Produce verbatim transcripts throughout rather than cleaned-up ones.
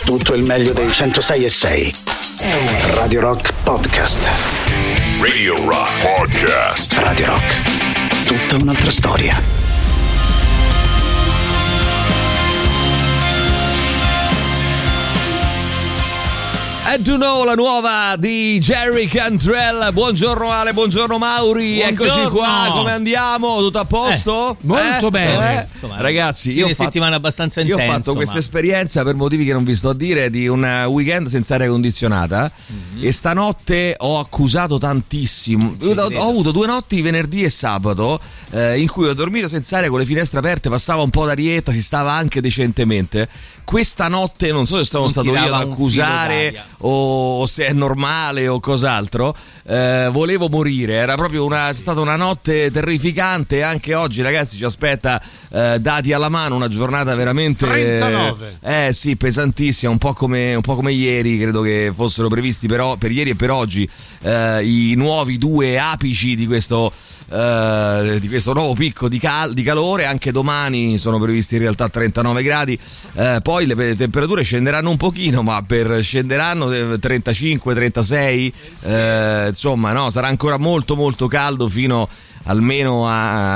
tutto il meglio dei centosei e sei. Radio Rock Podcast. Radio Rock Podcast. Radio Rock. Tutta un'altra storia. And to know, la nuova di Jerry Cantrell. Buongiorno Ale, buongiorno Mauri. Buongiorno. Eccoci qua, come andiamo? Tutto a posto? Eh, molto eh? bene. Eh? Insomma, ragazzi, io ho fatto, settimana abbastanza io intenso. ho fatto questa ma... esperienza per motivi che non vi sto a dire di un weekend senza aria condizionata mm-hmm. e stanotte ho accusato tantissimo. Ho, ho avuto due notti, venerdì e sabato, eh, in cui ho dormito senza aria con le finestre aperte, passava un po' d'arietta, si stava anche decentemente. Questa notte non so se sono non stato io ad accusare o se è normale o cos'altro, eh, volevo morire, era proprio una, è stata una notte terrificante. Anche oggi ragazzi ci aspetta, eh, dati alla mano, una giornata veramente trentanove eh sì, pesantissima, un po' come, un po' come ieri, credo che fossero previsti però, per ieri e per oggi, eh, i nuovi due apici di questo Uh, di questo nuovo picco di, cal- di calore. Anche domani sono previsti in realtà trentanove gradi, uh, poi le, le temperature scenderanno un pochino, ma per scenderanno trentacinque trentasei, uh, insomma no, sarà ancora molto molto caldo fino almeno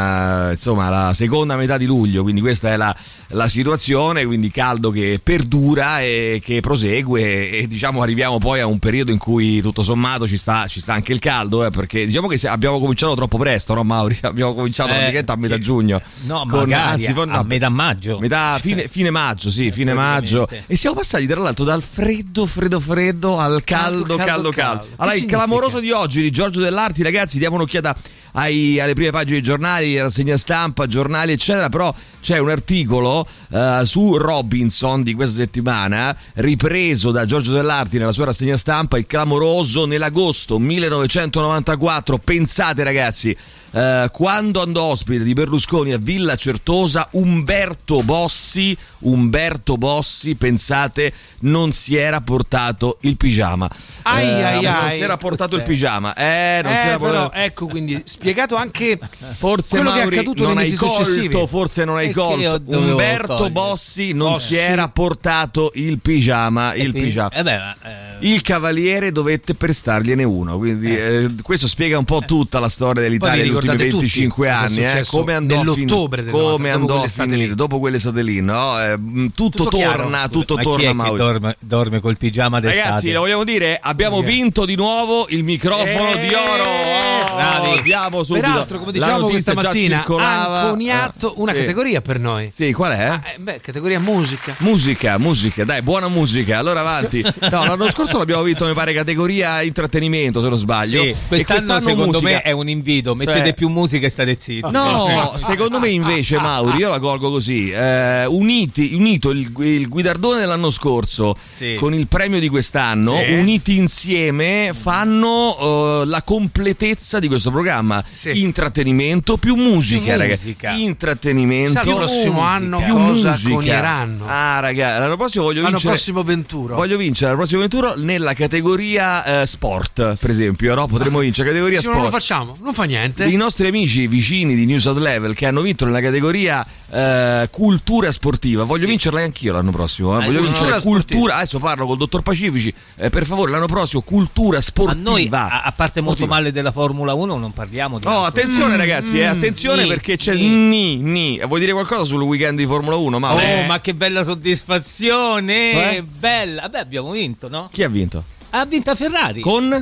a, insomma, alla seconda metà di luglio, quindi questa è la, la situazione, quindi caldo che perdura e che prosegue e, e diciamo arriviamo poi a un periodo in cui tutto sommato ci sta, ci sta anche il caldo, eh, perché diciamo che abbiamo cominciato troppo presto, no Mauri? Abbiamo cominciato eh, a metà giugno, no, con, magari anzi, con, no, a metà maggio, metà, cioè, fine, fine maggio, sì, fine maggio, e siamo passati tra l'altro dal freddo freddo freddo al caldo caldo caldo, caldo. caldo. Allora il clamoroso di oggi di Giorgio Dell'Arti, ragazzi, diamo un'occhiata ai, alle prime pagine dei giornali, rassegna stampa, giornali eccetera, però c'è un articolo uh, su Robinson di questa settimana ripreso da Giorgio Dell'Arti nella sua rassegna stampa, il clamoroso nell'agosto millenovecentonovantaquattro. Pensate ragazzi, uh, quando andò ospite di Berlusconi a Villa Certosa, Umberto Bossi Umberto Bossi, pensate, non si era portato il pigiama. Ai, eh, ai, non ai. si era portato il pigiama, eh, non eh, si era portato... però ecco, quindi spiegato anche forse quello Mauri, che è accaduto non nei hai mesi colto, successivi. forse non hai E colto. Umberto togliere. Bossi non Bossi. si era portato il pigiama, e il quindi, pigiama. eh beh, eh, Il cavaliere dovette prestargliene uno, quindi eh. Eh, questo spiega un po' tutta la storia dell'Italia negli ultimi venticinque anni, eh, come andò a nell'ottobre fin- del come novanta, andò a finire dopo quell'estate lì, no? Eh, tutto, Tutto torna, chiaro. tutto ma torna, chi è Mauri. che dorme, dorme col pigiama d'estate? Ragazzi, lo vogliamo dire, abbiamo vinto di nuovo il microfono Eh, di oro. Oh, bravi. Abbiamo subito. Peraltro, come La dicevamo notizia questa già mattina, ha circolava. coniato una Sì. categoria per noi. Sì, qual è? Ah, eh, beh, categoria musica. Musica, musica, dai, buona musica. Allora avanti. No, l'anno scorso l'abbiamo vinto, mi pare, categoria intrattenimento, se non sbaglio. Sì, E quest'anno, secondo musica. me è un invito, mettete Cioè- più musica e state zitti. No, secondo me invece, Mauri, io la colgo così, eh, uniti, unito il, il guidardone dell'anno scorso Sì. con il premio di quest'anno, Sì. uniti insieme fanno eh, la completezza di questo programma. Sì. Intrattenimento più musica, Più ragazzi. musica. Intrattenimento Chissà il prossimo musica. anno Più cosa musica. conieranno. Ah, ragazzi, l'anno prossimo voglio L'anno vincere. prossimo Venturo. Voglio vincere l'anno prossimo Venturo nella categoria eh, sport, per esempio, no? Potremmo vincere categoria Sì, ma non lo sport. facciamo, non fa niente. I nostri amici vicini di New South Level che hanno vinto nella categoria eh, cultura sportiva, voglio vincerla anch'io l'anno prossimo. Eh? Ah, Voglio cultura vincere sportiva. cultura. Adesso parlo col dottor Pacifici. Eh, per favore, l'anno prossimo cultura A sportiva. noi, a, a parte molto Sportiva. male della Formula uno, non parliamo di Oh, altro. attenzione ragazzi, eh, attenzione Ni, perché c'è il ni. ni, ni. Vuoi dire qualcosa sul weekend di Formula uno? Ma Oh, ma che bella soddisfazione! Eh? Bella! Vabbè, abbiamo vinto, no? chi ha vinto? Ha vinto Ferrari. Con?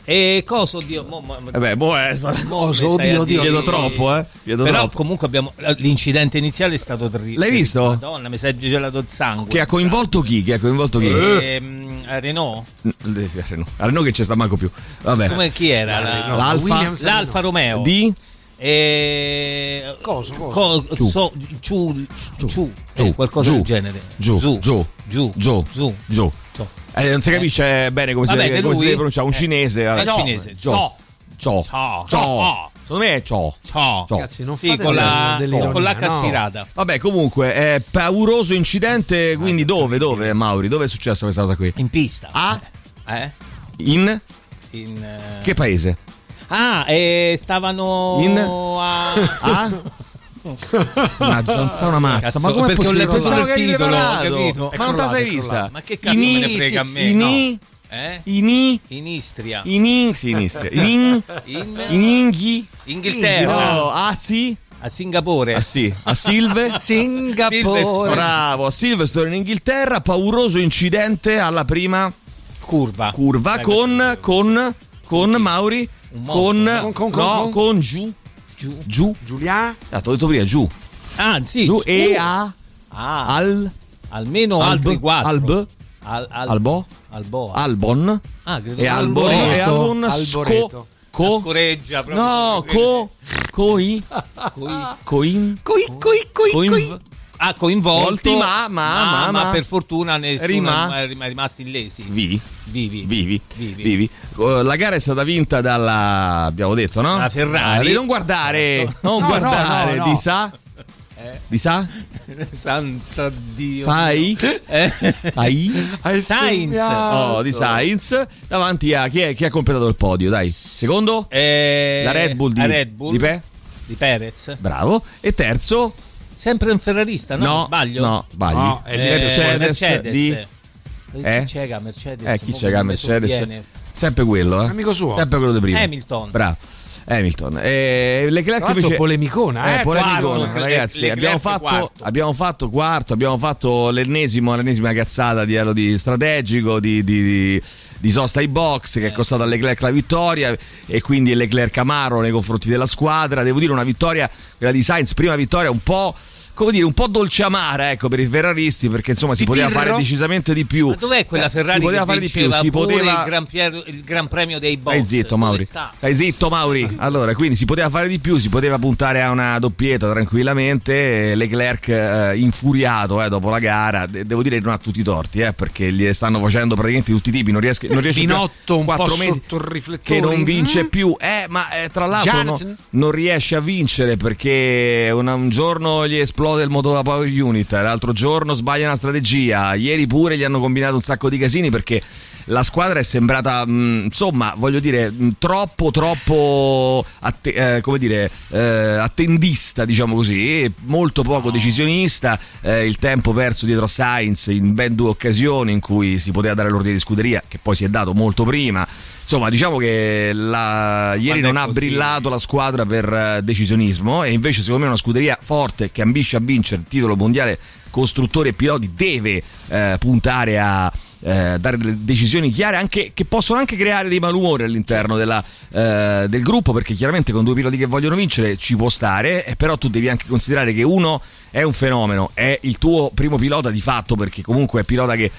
E cosa, oddio? Mo, mo, Eh beh, boh, è mo- Coso, mi stai oddio, a oddio, dire- chiedo troppo, eh. Chiedo Però troppo. comunque abbiamo l'incidente iniziale è stato terribile. L'hai visto? Madonna, mi si è gelato il sangue. Che ha coinvolto chi? Che ha coinvolto chi? Ehm, a Renault? A Renault. A Renault che ci sta manco più. Vabbè. Come chi era? La- no, L'Alfa? Williams- L'Alfa Romeo. Di? E... Coso, coso. Co- Giù. so- ciu, ciu, Giù. eh, qualcosa Giù. del genere. Giù. Giù. Giù. Giù. Giù. Giù. Giù. Giù. Eh, non si capisce bene come si Vabbè, deve, che come si lui- deve pronunciare. Un eh, cinese. vabbè. è cinese. Ciò. Ciò. Ciò. Ciò. Secondo me è ciò. Ciao. Ciò. Ragazzi, non Sì, fate con la, dell'ironia, con l'H no. aspirata. Vabbè, comunque, è pauroso incidente. Quindi dove? Dove, Mauri? Dove è successa questa cosa qui? In pista. Ah? Eh? In? In, eh, Che paese? Ah, e stavano In? a... Ah? Una zanzana mazza, Cazzo, ma come perché ho possibile? letto Pensavo solo che il eri titolo, preparato. capito? Ma non te la sei È vista? crollato. Ma che cazzo me ne frega a me? Ini, Eh? ini, In Istria. ini, sinistra, in, In in Inghi, Inghilterra. no, ah sì, A Singapore. ah sì, a Silve. Singapore. Bravo, a Silverstone in Inghilterra, pauroso incidente alla prima Curva. curva Dai, con, con, con Mauri, Un con, morto, Con- con- no, con- con giù, Giù. giù, Giulia. ah, t'ho detto prima, giù, Ah, sì. giù Uh. e a, Ah, al, almeno Alb, altri quattro. Alb, Al, al, Albo, Albo. Albon, Ah, credo e Albon, e Alboreto, Albon, Alboreto. sco, La co, scoreggia proprio. no, co, coi, Coi- coin, Coi, coi, coi, coin, coi. Ah, coinvolti, Volti, ma- ma- ma- ma- per fortuna nessuno Rima- è rim- è rimasti illesi. vi, Vivi. vivi, Vivi. vivi. Uh, La gara è stata vinta dalla, abbiamo detto, no? La Ferrari. Ah, di non guardare, non No, guardare, no, no, no. di sa, di sa, Santa Dio. sai, Eh. sai, Hai Sainz. sognato. oh, di Sainz, davanti a chi, è, chi ha completato il podio, dai, secondo? Eh, La Red Bull di, la Red Bull di Pe? di Perez. Bravo, e terzo? Sempre un ferrarista, no? No, Sbaglio? no, sbagli. No, è Eh, Mercedes, Mercedes. di, Eh? Eh? Chi c'è Mercedes? eh, chi Mo c'è che che ha non mi Mercedes? sovviene. Sempre quello, eh? Amico suo. Sempre quello di prima. Hamilton. Bravo. Hamilton. E Leclerc Tra l'altro invece polemicona, eh, eh, polemicona, quarto, ragazzi, Leclerc abbiamo fatto, quarto. abbiamo fatto quarto, abbiamo fatto l'ennesimo, l'ennesima cazzata di, di strategico di, di, di, di sosta ai box che è costato a Leclerc la vittoria e quindi Leclerc amaro nei confronti della squadra. Devo dire una vittoria, quella di Sainz, prima vittoria un po', come dire, un po' dolce amara, ecco, per i ferraristi, perché insomma si Di poteva Pirro? fare decisamente di più. Ma dov'è quella Eh, Ferrari si poteva che fare di più, vinceva si pure poteva il, gran Pier- il Gran Premio dei boss? Stai zitto, Dove Mauri. sta? Stai zitto, Mauri. Allora, quindi si poteva fare di più, si poteva puntare a una doppietta tranquillamente. Leclerc eh, infuriato eh, dopo la gara, de- devo dire che non ha tutti i torti, eh, perché gli stanno facendo praticamente tutti i tipi. Non riesce, non riesce più a- Binotto un po' quattro mesi sotto il riflettore. che non vince Mm. più, eh, ma eh, tra l'altro no, Jonathan? non riesce a vincere perché una- un giorno gli esplode il motore power unit, l'altro giorno sbaglia una strategia, ieri pure gli hanno combinato un sacco di casini perché la squadra è sembrata, mh, insomma, voglio dire, mh, troppo, troppo, atte- eh, come dire, eh, attendista, diciamo così, molto poco decisionista. Eh, il tempo perso dietro a Sainz in ben due occasioni in cui si poteva dare l'ordine di scuderia, che poi si è dato molto prima. Insomma, diciamo che la... ieri Quando non è ha così. brillato la squadra per eh, decisionismo, e invece secondo me una scuderia forte che ambisce a vincere il titolo mondiale costruttori e piloti deve eh, puntare a eh, dare delle decisioni chiare, anche che possono anche creare dei malumori all'interno della, eh, del gruppo, perché chiaramente con due piloti che vogliono vincere ci può stare, eh, però tu devi anche considerare che uno è un fenomeno, è il tuo primo pilota di fatto, perché comunque è pilota che,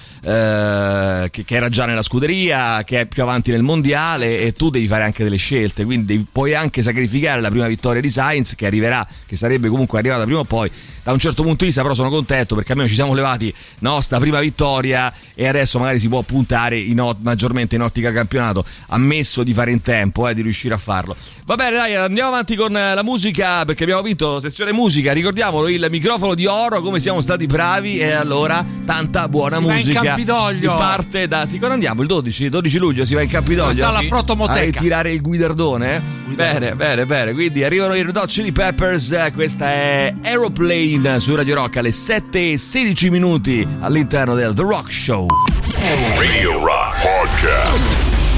eh, che, che era già nella scuderia, che è più avanti nel mondiale, e tu devi fare anche delle scelte, quindi devi, puoi anche sacrificare la prima vittoria di Sainz che arriverà, che sarebbe comunque arrivata prima o poi. Da un certo punto di vista però sono contento perché almeno ci siamo levati no, sta prima vittoria, e adesso magari si può puntare in ot- maggiormente in ottica campionato, ammesso di fare in tempo, eh, di riuscire a farlo. Va bene, dai, andiamo avanti con eh, la musica, perché abbiamo vinto sezione musica, ricordiamolo, il microfono di oro, come siamo stati bravi, e allora tanta buona Si va in musica. Campidoglio. Si parte da, sì, quando andiamo? Il dodici, dodici luglio si va in Campidoglio. La sala a Protomoteca. ritirare il guidardone, eh? Bene, bene, bene, quindi arrivano i Red Hot Chili Peppers, eh, questa è Aeroplane su Radio Rock alle sette e sedici minuti all'interno del The Rock Show. Radio Rock Podcast.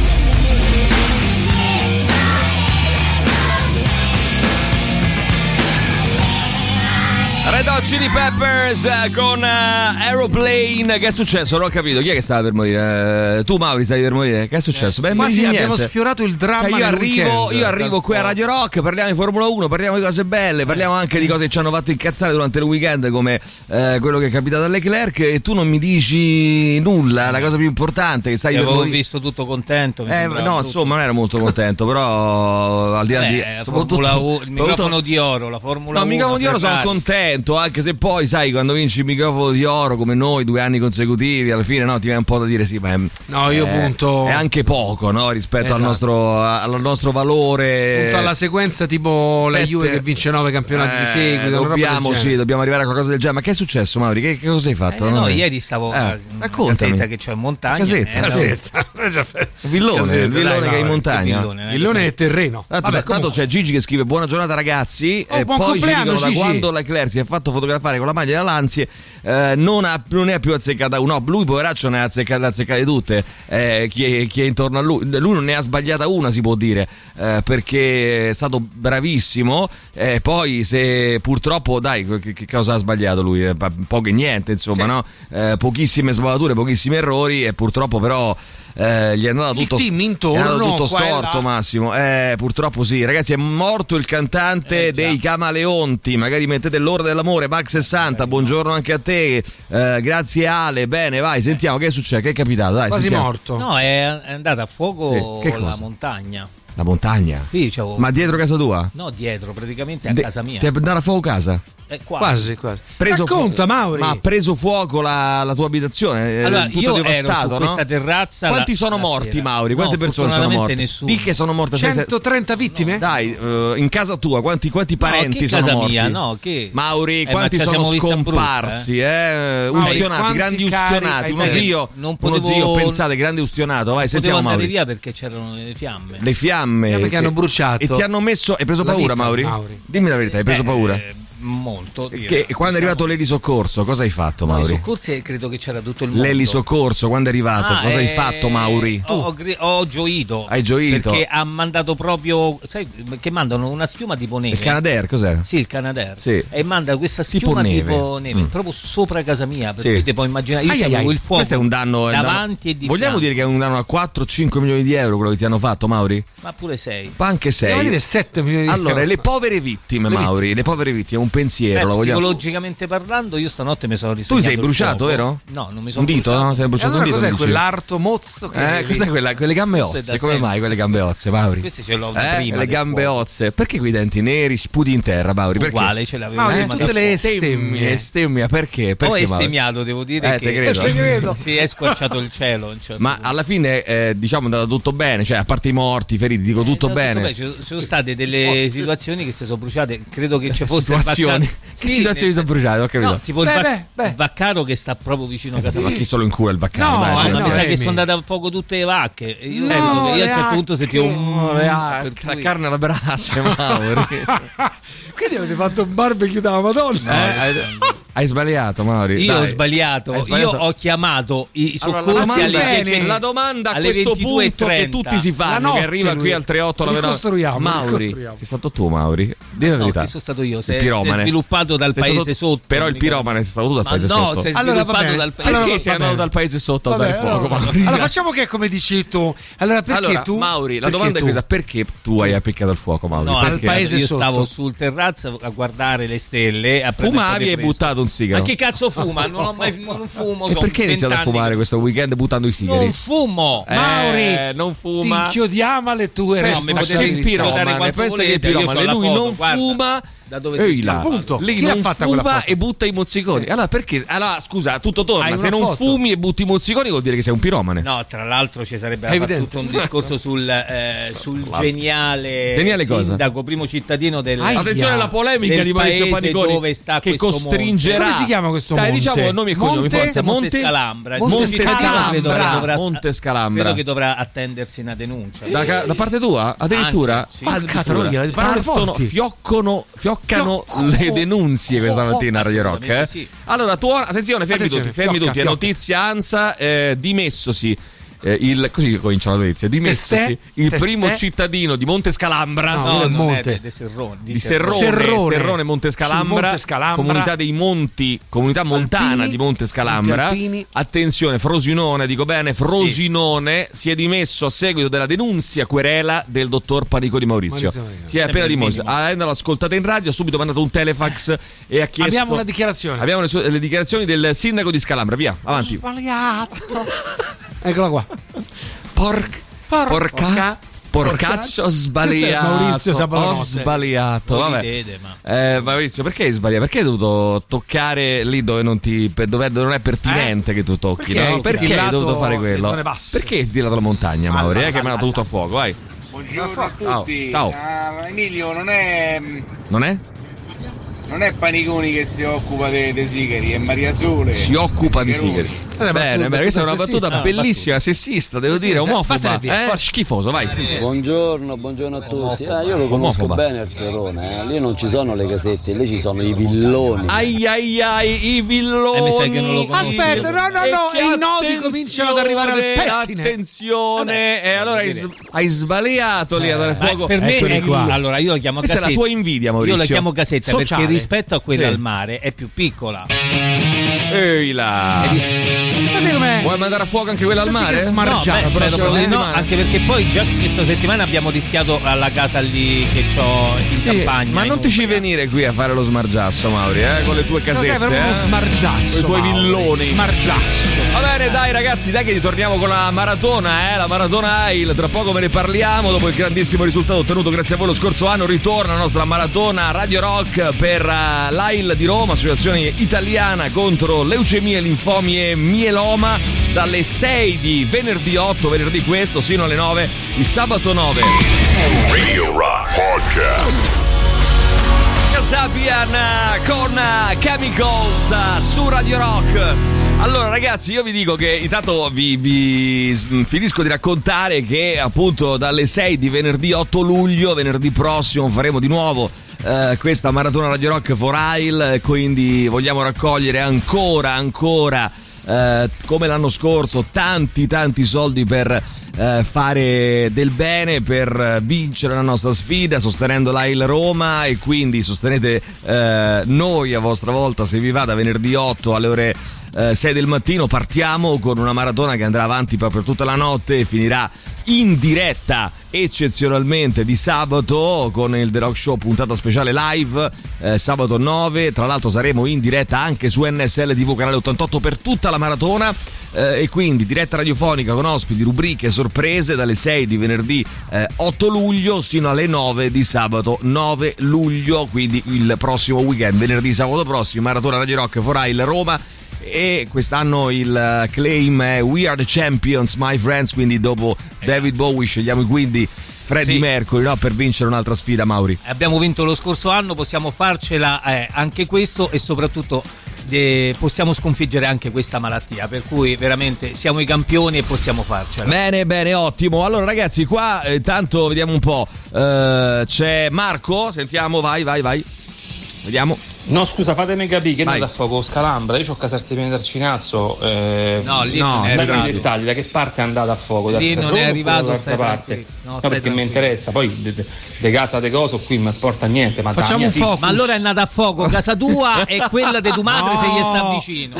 Red Hot Chili Peppers eh, con uh, Aeroplane. Che è successo? Non ho capito. Chi è che stava per morire? Eh, tu, Mauri, stavi per morire? Che è successo? Beh, Quasi niente. abbiamo sfiorato il dramma Cioè, io, del arrivo, weekend. io arrivo qui a Radio Rock, parliamo di Formula uno, parliamo di cose belle, parliamo anche di cose che ci hanno fatto incazzare durante il weekend, come eh, quello che è capitato a Leclerc, e tu non mi dici nulla. La cosa più importante che stai Ti per avevo morire. visto tutto contento. mi Eh, sembrava no, tutto. insomma, non ero molto contento, però al di là di Eh, soprattutto- Formula uno, il microfono soprattutto- di oro, la Formula No, il uno. microfono di oro sono Ferrari. contento, anche se poi, sai, quando vinci il microfono di oro come noi, due anni consecutivi, alla fine no, ti viene un po' da dire sì, ma è, No, io è- punto- è anche poco, no, rispetto al Esatto. nostro, al nostro valore. Punto alla sequenza tipo la Sette- Juve che vince nove campionati Eh, di seguito. una roba del dobbiamo, sì, genere. dobbiamo arrivare a qualcosa del genere. Ma che è successo, Mauri? Che, che cosa hai fatto? Eh, no, No? ieri stavo Eh, a una raccontami. casetta che c'ho in montagna. Casetta, eh, andavo- casetta. Villone, il villone dai, che è in no, montagna. Villone, Villone è terreno. Tanto, Vabbè, tanto c'è Gigi che scrive buona giornata ragazzi Oh, e buon poi ci compleanno, dicono da Gigi. quando Leclerc si è fatto fotografare con la maglia della Lanzi eh, non, ha, non ne ha più azzeccata una. No, lui poveraccio ne ha azzeccate, azzeccate tutte eh, chi, è, chi è intorno a lui. Lui non ne ha sbagliata una, si può dire, eh, perché è stato bravissimo. Eh, poi se purtroppo dai che, che cosa ha sbagliato lui? Eh, poche niente insomma, sì. no? Eh, pochissime sbavature, pochissimi errori e purtroppo però Eh, gli è andato tutto, il team intorno, è andato tutto qua e storto là. Massimo, eh, purtroppo sì ragazzi, è morto il cantante Eh, dei Camaleonti, magari mettete l'ora dell'amore. Max sessanta, buongiorno anche a te, eh, grazie Ale, bene vai sentiamo che è successo, che è capitato, dai, Quasi sentiamo. morto. No, è, è andata a fuoco Sì, che la cosa? montagna. La montagna? Sì, c'avevo- Ma dietro casa tua? No, dietro, praticamente a De- casa mia. Ti è andata a fuoco casa? Eh, quasi. Quasi, quasi. Preso Racconta, fu- Mauri. Ma ha preso fuoco la, la tua abitazione? Allora, Eh, tutto io ero devastato, su no? questa terrazza. Quanti la- sono la morti, sera. Mauri? Quante No, persone sono fortunatamente morte? Nessuno. Di che sono morte? centotrenta vittime? Dai, eh, in casa tua quanti, quanti parenti che sono casa morti? mia, no, che- Mauri, Eh, quanti ma ci sono siamo vista scomparsi? Eh? Mauri, Ustionati, quanti grandi cari ustionati. hai Uno perso? zio, Non uno potevo- zio, pensate, grande ustionato. Vai, Potevo sentiamo andare Mauri. via perché c'erano le fiamme. Le fiamme Fiamme che che- hanno bruciato E ti hanno messo. Hai preso la paura, vita, Mauri? Mauri. Dimmi la verità, hai preso Beh, paura? eh, molto. direi. Che, quando è arrivato l'elisoccorso, cosa hai fatto, No, i Mauri? soccorsi credo che c'era tutto il mondo. L'elisoccorso, quando è arrivato, Ah, cosa hai eh, fatto, Mauri? Ho, ho gri- ho gioito. Hai gioito? Perché ha mandato proprio. Sai che mandano una schiuma tipo neve. Il Canadair, cos'era? Sì, il Canadair. Sì. E manda questa Tipo schiuma neve. tipo neve, Mm. proprio sopra casa mia. Per Sì. cui ti puoi immaginare. Io Ai, ai, avevo ai. il fuoco. Questo è un danno, è un davanti danno- e di Vogliamo fianco. dire che è un danno a quattro cinque milioni di euro quello che ti hanno fatto, Mauri? Ma pure sei. Ma anche Devo sei. dire sette milioni di Allora, euro. le povere vittime, Le Mauri, le povere vittime, un pensiero, Eh, lo vogliamo. psicologicamente parlando, io stanotte mi sono Tu risognato sei il bruciato, fuoco. vero? No, non mi sono Un dito, bruciato. no? Sei E bruciato allora un dito. cos'è dici? quell'arto mozzo che Eh, cos'è quella? Quelle gambe Questo è ozze, da come sempre. mai quelle gambe ozze, Mauri? Queste ce l'ho da Eh, prima. le del gambe fuoco. ozze. Perché quei denti neri sputi in terra, Mauri? Perché? Uguale, ce l'avevo Mauri, prima tutte del le fuoco. stemmie. Stemmia, perché? Perché, Ho Mauri? estemmiato, devo dire Eh, te che credo. Te credo. si è squarciato il cielo. a un certo Ma punto. alla fine, eh, diciamo, è andato tutto bene, cioè a parte i morti, i feriti, dico tutto Eh, no, bene. Ci ci sono state delle situazioni che si sono bruciate. Credo che ci fosse il Situazioni. Vaccaro. Che situazioni sono bruciate? Ho capito. No, tipo il, Beh, vac- beh, beh. il Vaccaro che sta proprio vicino a casa Ma mia. chi solo in culo il vaccaro? No, dai, eh, Ma dai, no, mi sa Amy. che sono andate a fuoco tutte le vacche. E Io, No, io a un le certo punto sentivo vacche. un Oh, le ha- per la cui- carne alla brace, Mauri. Quindi avete fatto un barbecue da Madonna. Eh, hai, hai sbagliato, Mauri. Io Dai. ho sbagliato. Hai sbagliato. Io ho chiamato i Allora, soccorsi la, domanda, alle dieci, la domanda a alle questo ventidue e punto che trenta. tutti si La fanno, notte, che arriva lui. qui al tre otto la Ricostruiamo, Mauri, ricostruiamo. sei stato tu, Mauri? Dì la No, verità. chi sono stato io? Il Si è, si è piromane. sviluppato dal Sei paese stato- sotto. Però il mica- piromane sei stato tu dal Ma paese no, sotto. si è Allora, va sviluppato bene. dal paese Perché Allora, sei va andato bene. dal paese sotto a Vabbè, dare fuoco, allora, Mauri? allora facciamo che è come dici tu. Allora perché Allora, tu? Mauri, la Perché domanda è tu? questa: perché tu hai appiccato il fuoco, Mauri? No, al Perché? paese io sotto. stavo sul terrazzo a guardare le stelle. A prendere un po' Fumavi di e hai fresco. buttato un sigaro. Ma che cazzo fuma? Non ho mai non fumo. E sono perché hai iniziato a vent'anni fumare che- questo weekend buttando i sigari? Non fumo. Eh, Mauri, non Ti fuma. inchiodiamo alle tue Però mi potete responsabilità. inchiodare piromane, quanto pensa che il volete, io piromane, c'ho la lui foto, non guarda. fuma. Da dove Ehi si là, sviluppa. Appunto. lì Chi non l'ha fatta quella fuma foto? e butta i mozziconi. Sì. Allora perché? Allora scusa, tutto torna. Hai Se una non foto? fumi e butti i mozziconi vuol dire che sei un piromane. No, tra l'altro ci sarebbe È da fare evidente. tutto un discorso sul, eh, sul La- geniale, Geniale cosa? sindaco, primo cittadino del Aia. Attenzione alla polemica del di Maurizio paese Paniconi dove sta che questo costringerà. monte. Come si chiama questo Dai, monte? diciamo nomi e cognomi, Monte? forza. Monte Scalambra. Monte Il cittadino Scalambra. credo che dovrà- Monte Scalambra. credo che dovrà attendersi una denuncia. Da, ca- da parte tua? Addirittura? Anche, sì. Addirittura. Porca troia, le parole Partono, forti. fioccano, fioccano Fiocco. le denunzie questa mattina a Radio Rock. Eh? Assolutamente sì. Allora, tu, attenzione, fermi Attenzione, tutti, fermi fiocca, tutti. È fiocca. notizia ANSA, eh, dimessosi. eh, il, così cominciano le notizie. Dimessosi Testè? il Testè? primo cittadino di Monte Scalambra. No, No, del non monte. è de Serrone, Di Serrone, Serrone. Serrone, Monte Scalambra, Sul Monte Scalambra. comunità dei monti, comunità montana Alpini, di Monte Scalambra. Monti Alpini. Attenzione, Frosinone, dico bene, Frosinone si è dimesso a seguito della denunzia querela del dottor Panico di Maurizio. Maurizio Paniconi. Si è appena Sempre il dimosso. minimo. Avendolo ascoltato in radio, ha subito mandato un telefax e ha chiesto. Abbiamo una dichiarazione. Abbiamo le, sue- le dichiarazioni del sindaco di Scalambra. Via, avanti. Sbagliato. Eccola qua. Porc, Por- porca, porca- porcaccio, ho Questo è sbagliato. Maurizio Ho Sabatanotte. sbagliato. Voi Vabbè. ridete, ma- Eh, Maurizio, perché hai sbagliato? Perché hai dovuto toccare lì dove non ti per- dove non è pertinente che tu tocchi? Perché no? hai Perché hai tillato dovuto fare le quello? zone basse? Perché hai tirato la montagna, Mauri? Alla, Eh, che mi ha alla, dato tutto a fuoco, vai. Buongiorno a Ciao, tutti. ciao. Ah, Emilio, non è Non è? non è Paniconi che si occupa dei, dei sigari, è Maria Sole. Si occupa di sigari. Eh, Bene, bene, questa è una battuta sessista. bellissima, sessista, devo Sì, dire, sì, omofoba. fatela via, Eh, schifoso, vai. Buongiorno, buongiorno a tutti. Ah, io lo conosco Omofoba. bene il Serone, eh. Lì non ci sono le casette, lì ci sono i villoni. Ai ai ai, i villoni. Eh, mi sa che non lo conosco. Aspetta, no, no, E no, che e i nodi cominciano ad arrivare al pettine. Attenzione, e allora hai, s- hai sbagliato lì a dare Ma fuoco. per me Eccoli è, qua. allora io la chiamo Questa è casetta. la tua invidia, Maurizio. Io la chiamo casetta Sociale. perché rispetto a quella Sì. al mare è più piccola. Ehi là. È di- Guardate com'è. Vuoi mandare a fuoco anche quella al Senti mare? che smar- No, Margiano, beh, prossima spero proprio di no, settimana. anche perché poi già questa settimana abbiamo rischiato alla casa lì che ho in Sì, campagna. ma in non ti ci Umbria. venire qui a fare lo smargiasso, Mauri, eh, con le tue Cosa casette. sei proprio uno eh? smargiasso. Con i tuoi Mauri. villoni. Smargiasso. Va bene, dai ragazzi, dai che ritorniamo con la maratona, eh? La maratona Ail, tra poco ve ne parliamo. Dopo il grandissimo risultato ottenuto grazie a voi lo scorso anno, ritorna la nostra maratona Radio Rock per uh, l'Ail di Roma, associazione italiana contro leucemie, linfomi e mieloma, dalle sei di venerdì otto, venerdì questo, sino alle nove di sabato nove. Radio Rock Podcast. Sapian con Chemicals su Radio Rock. Allora ragazzi, io vi dico che intanto vi, vi finisco di raccontare che appunto dalle sei di venerdì otto luglio, venerdì prossimo, faremo di nuovo eh, questa maratona Radio Rock for Ail, quindi vogliamo raccogliere ancora ancora eh, come l'anno scorso tanti tanti soldi per Eh, fare del bene, per vincere la nostra sfida sostenendo l'Ail Roma, e quindi sostenete eh, noi a vostra volta se vi va da venerdì otto alle ore eh, sei del mattino. Partiamo con una maratona che andrà avanti proprio tutta la notte e finirà in diretta eccezionalmente di sabato con il The Rock Show puntata speciale live eh, sabato nove. Tra l'altro saremo in diretta anche su N S L T V canale ottantotto per tutta la maratona eh, e quindi diretta radiofonica con ospiti, rubriche, sorprese dalle sei di venerdì eh, otto luglio sino alle nove di sabato nove luglio, quindi il prossimo weekend, venerdì sabato prossimo, maratona Radio Rock for Ail Roma. E quest'anno il claim è We Are the Champions, my friends, quindi dopo David Bowie scegliamo quindi Freddie Sì. Mercury, no? Per vincere un'altra sfida, Mauri. Abbiamo vinto lo scorso anno, possiamo farcela eh, anche questo, e soprattutto eh, possiamo sconfiggere anche questa malattia, per cui veramente siamo i campioni e possiamo farcela. Bene, bene, ottimo. Allora ragazzi, qua eh, tanto vediamo un po'. Eh, c'è Marco, sentiamo, vai, vai, vai. Vediamo. No, scusa, fatemi capire che è Vai. andata a fuoco Scalambra. Io ho Casertipene d'Arcinazzo. Eh, No, lì no, non è dammi i arrivato. dettagli, da che parte è andata a fuoco? Da Lì non è Roma arrivato, oppure stai dall'altra parte? tranquillo. No, No, stai perché mi tranquillo. interessa. Poi de, de, de casa de coso qui mi porta a niente. Ma Facciamo da mia un figlia- focus. Ma allora è nata a fuoco casa tua e quella di tua madre No. se gli sta vicino.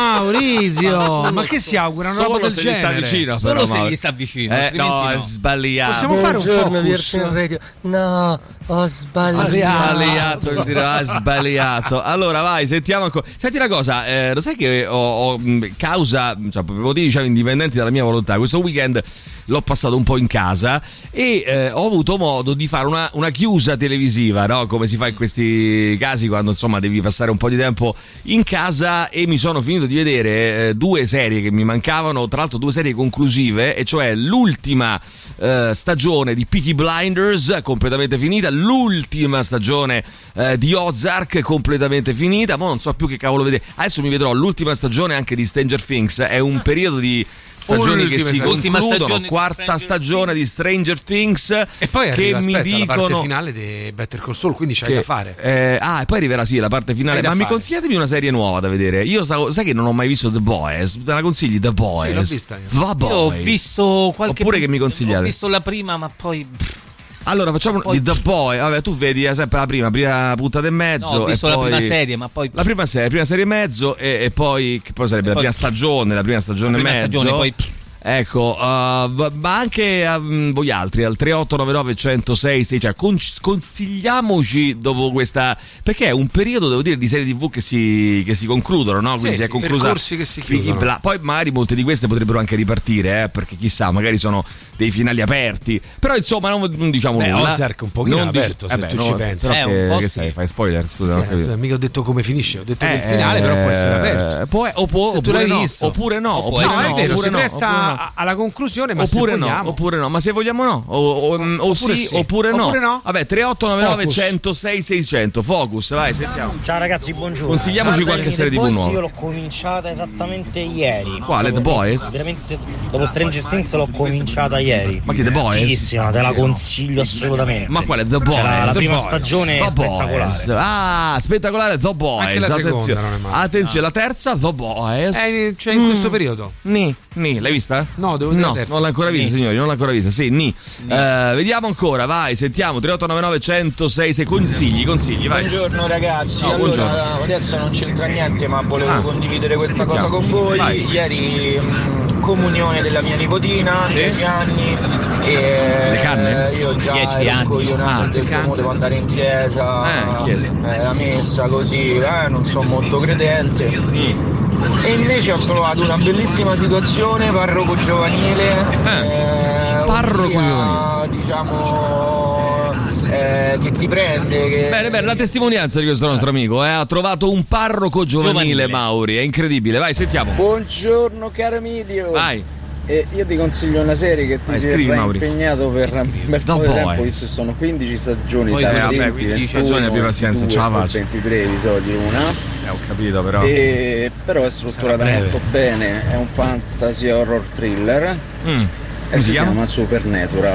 Maurizio, ma che si augura una roba Solo del se gli sta genere? vicino, Solo però, se Mauri. gli sta vicino, Eh, altrimenti no, è no. sbagliato. Possiamo fare un Buongiorno, focus? Virgin Radio. No, ho sbagliato. Sbagliato, il dire, ah, sbagliato. Allora vai, sentiamo ancora. Senti una cosa, eh, lo sai che ho, ho mh, causa, cioè, per motivi diciamo indipendenti dalla mia volontà, questo weekend l'ho passato un po' in casa e eh, ho avuto modo di fare una, una chiusa televisiva, no? Come si fa in questi casi quando insomma devi passare un po' di tempo in casa, e mi sono finito di vedere eh, due serie che mi mancavano, tra l'altro due serie conclusive, e cioè l'ultima eh, stagione di Peaky Blinders completamente finita, l'ultima stagione eh, di Ozark completamente finita, ma non so più che cavolo vedere. Adesso mi vedrò l'ultima stagione anche di Stranger Things, è un periodo di stagioni che Ultime si stagioni. Ultima concludono, stagione di quarta Stranger stagione di Stranger Things, E poi che arriva, mi aspetta, la parte dicono finale di Better Call Saul, quindi c'hai che- da fare. eh, ah, e poi arriverà sì la parte finale. Hai da Ma mi fare. consigliatemi una serie nuova da vedere? Io stavo, sai che non ho mai visto The Boys, me la consigli The Boys? Sì, l'ho vista io. Va Io ho Boys. visto qualche Oppure che mi consigliate? Ho visto la prima, ma poi Allora facciamo Poi- di The Boy. Vabbè, tu vedi eh, sempre la prima, prima puntata e mezzo. no, ho visto e la poi... prima serie, ma poi La prima serie, prima serie e mezzo, e, e poi che poi sarebbe E la poi- prima stagione, la prima stagione la e prima mezzo. stagione, poi Ecco, uh, v- ma anche um, voi altri al tre otto nove nove uno zero sei sei, cioè con- consigliamoci dopo questa, perché è un periodo, devo dire, di serie tivù che si, che si concludono, no? Quindi Sì, si è sì, conclusa percorsi che si Peaky chiudono. Bla- poi magari molte di queste potrebbero anche ripartire, eh, perché chissà, magari sono dei finali aperti, però insomma non, non diciamo Beh, nulla. Ozark è un pochino Non dici- aperto, se eh beh, tu no, ci pensi. però Eh, che, un po' che sì. sai, fai spoiler, scusa, non ho capito. Eh, mica ho detto come finisce, ho detto Eh, che il finale però può essere aperto. eh, può- o può- Se tu oppure l'hai no, visto. oppure no, O può oppure essere- no, No, è vero, oppure si no, presta oppure a, alla conclusione, ma oppure se no, vogliamo. oppure no, ma se vogliamo no, o, o, o Oppure sì, sì. oppure no. Oppure no. Vabbè, tre otto nove nove Focus. cento sei seicento, Focus, vai, sentiamo. Ciao ragazzi, buongiorno. Consigliamoci Guarda, qualche The serie tivù Boys nuova. Io l'ho cominciata esattamente ieri. Quale, The Boys? Veramente dopo Stranger Things l'ho cominciata ieri. Ma che The Boys? Fighissima, te la consiglio assolutamente. Ma quale The Boys? Cioè, la, la The prima Boys. stagione è The spettacolare. Boys. Ah, spettacolare The Boys. Anche la seconda attenzione, non è male. attenzione, la terza The Boys. Eh, cioè in questo periodo. Ni, ni, l'hai vista? No, devo vedere No, la terza. non l'ho ancora vista, Ni. signori, non l'ho ancora vista. Sì, ni. Eh, vediamo ancora, vai, sentiamo. tre otto nove nove cento sei sei, consigli, consigli, vai. Buongiorno ragazzi, No, allora buongiorno. adesso non c'entra niente ma volevo Ah. condividere questa Sentiamo. cosa con voi. Vai. Ieri mh, comunione della mia nipotina, Sì. dieci anni, e Le canne? eh, io già Dieci ero anni. scoglionato, Ah, ho le detto canne. "Mo devo andare in chiesa, Eh, in chiesa. eh, la messa così, eh, non sono molto credente. E invece ho trovato una bellissima situazione, parroco giovanile, eh, Parroco un via, giovanile. diciamo eh, che ti prende, che Bene, bene, la testimonianza di questo nostro amico, eh, ha trovato un parroco giovanile, Giovanile. Mauri, è incredibile, vai, sentiamo. Buongiorno caro Emilio. Vai. E io ti consiglio una serie che ti Vai, scrivi, terrà Mauri. impegnato per un bel The po' di tempo, Boys. visto che sono quindici stagioni, Poi, da eh, vabbè, venti, quindici ventuno, stagioni, abbi pazienza, ventidue, ce la faccio. ventitré episodi una. Eh, ho capito però. E, però è strutturata breve. molto bene, è un fantasy horror thriller Mm. e Come si si chiama? chiama Supernatural.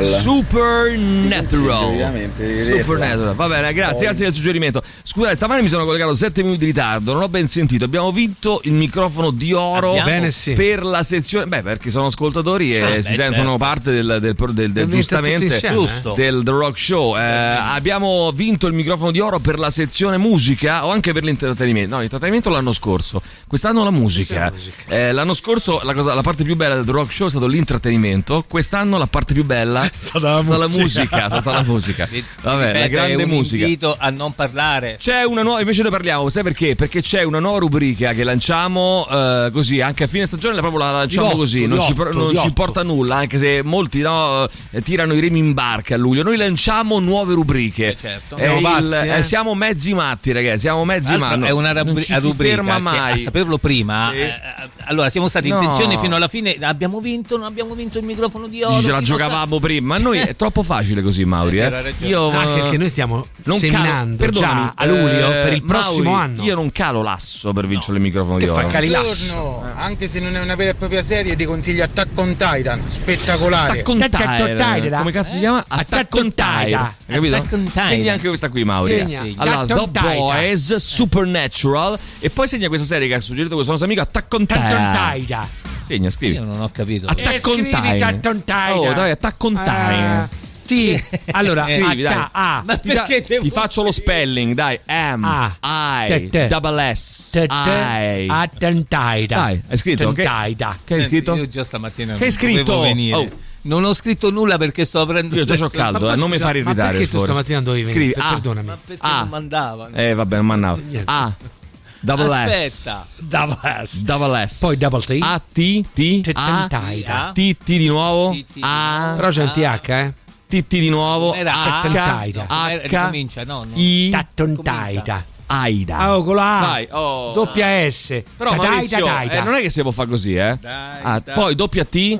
Supernatural. Ovviamente di vederla. Supernatural. Va bene, grazie, Poi- grazie del suggerimento. Scusate, stamane mi sono collegato sette minuti di ritardo, non ho ben sentito. Abbiamo vinto il microfono di oro Abbiamo? Bene, sì. per la sezione. Beh, perché sono ascoltatori e Ah, si beh, sentono certo. parte del, del, del, del- del- Abbiamo vinto tutti giustamente insieme, Giusto. del The Rock Show. Eh, abbiamo vinto il microfono di oro per la sezione musica o anche per l'intrattenimento. No, l'intrattenimento l'anno scorso. Quest'anno la musica. Eh, l'anno scorso la, cosa, la parte più bella del The Rock Show è stato l'intrattenimento. Quest'anno la parte più bella è stata la stata la musica. musica. È stata la musica. Vabbè, la Ripeto, grande è un musica. invito a non parlare. C'è una nuova, invece noi parliamo, sai perché? Perché c'è una nuova rubrica che lanciamo eh, così, anche a fine stagione la proprio la lanciamo Di otto, così, di non, ci, otto, pro- non di ci otto. porta nulla, anche se molti no, eh, tirano i remi in barca a luglio. Noi lanciamo nuove rubriche. Eh, certo. È Siamo il- pazzi, eh? eh, siamo mezzi matti, ragazzi, siamo mezzi Tra l'altro matti. è una non rubri- ci si rubrica ferma che, mai. a saperlo prima, Sì. eh, allora siamo stati in No. tensione fino alla fine, abbiamo vinto, non abbiamo vinto il microfono di oro. Ce la chi lo sa? giocavamo prima, ma noi è troppo facile così, Mauri. Era Eh. ragione. Io Anche eh, perché noi stiamo non seminando calo, perdonami, già a luglio eh, per il prossimo Mauri, anno. Io non calo l'asso per vincere il microfono di Che oro. fa cali l'asso? Buongiorno, anche se non è una vera e propria serie, ti consiglio Attack on Titan, spettacolare. Attack on Attack on Titan. Titan. Come cazzo si chiama? Attack on Titan. Hai capito? Attack on Titan. Segna anche questa qui, Mauri. Segna. Allora, Attack on The Titan. Boys, Supernatural. E poi segna questa serie che ha suggerito questo nostro amico, Attack on Titan. Tantontaida. Segna, scrivi. Io non ho capito. Attack E on scrivi Titan. Attack on Titan. Oh, dai, Attack on Titan. T. Allora, Scrivi, dai. H A. Ma Ti, da- perché devo ti faccio lo spelling, dai. M Ah. I Te, te. double S T. I. Attantaida. Dai, hai scritto? Che, Tantaida. che hai scritto? Io già stamattina Che hai non dovevo scritto? venire. Oh. Non ho scritto nulla perché sto aprendo. Io già c'ho adesso- caldo, Ma eh, poi non mi scusa, fare ma irritare. perché per tu favore. stamattina dovevi venire? Scrivi Per- A. perdonami. Ma perché Ah. non mandavano? Eh, vabbè, non mandavo. Niente. A. Double S. Aspetta. Double S. Double S. Poi double T. A T T A Tantaida. T T di nuovo. T T di A Però c'è un T H, eh. T T di nuovo. Era H Tantaida. Era- H ricomincia, no, no. I Tattontaida. Aida. Ah, oh, con la A. Dai, oh. Doppia S. Però Tataida, Maurizio, taida. eh, non è che si può fare così, eh? Dai, Ah, dai. poi doppia T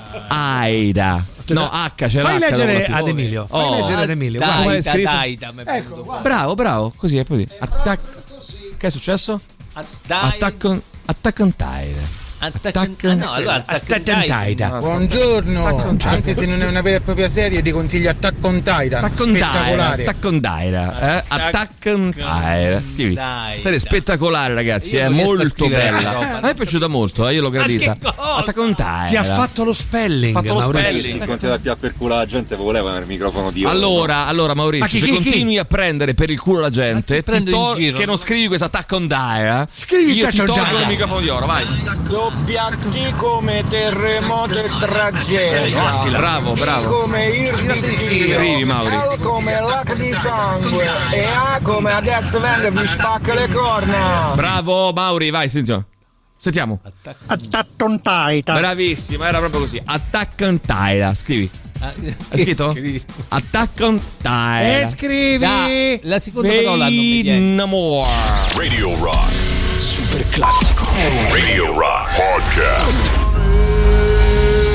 Aida. No, H c'è Fai l'H leggere dopo la T. ad Emilio. Fai Oh. leggere ad Emilio. Dai, Guarda. come è dai, scritto? dai, dai, mi è venuto qua. Bravo, bravo, così è così. Attack. Che è successo? Astai- Attack on Attack on Titan. Attack- Attack- ah, no, allora Attack on Titan. Tantaida. Buongiorno, anche se non è una vera e propria serie, ti consiglio Attack on Titan, Attack on Titan. spettacolare. Attack on Titan. Eh? Attack on Titan. Scrivi. Dai, Serie dai. spettacolare, ragazzi. Io È non riesco a molto scrivere bella. questa roba, A me è piaciuta molto, eh, io l'ho gradita. che cosa? Attack on Titan. Ti ha fatto lo spelling. Fatto lo Maurizio. spelling. Se continua a più per culo la gente, voleva il microfono di oro. Allora, allora Maurizio, Ma chi, se chi, chi? continui a prendere per il culo la gente, Ma ti prendo ti in to- giro, che non no? scrivi questa Attack on Titan, Scrivi io ti Attack on tolgo Titan. il microfono di oro, vai. Doppia T come terremoto e tragedia. Bravo, I bravo. come ir di Dio. Arrivi, Mauri. L come lac di sangue. E A come adesso venga e vi spacca le corna. Bravo Mauri, vai, sentiamo. Sentiamo. Attack on Titan. Bravissimo, era proprio così. Attack on Titan, scrivi. Ah, Hai scritto? scrivi. Attack on Titan. E scrivi. Dai, la seconda parola non mi viene. No more. Radio Rock. Super classico. Radio Rock Podcast.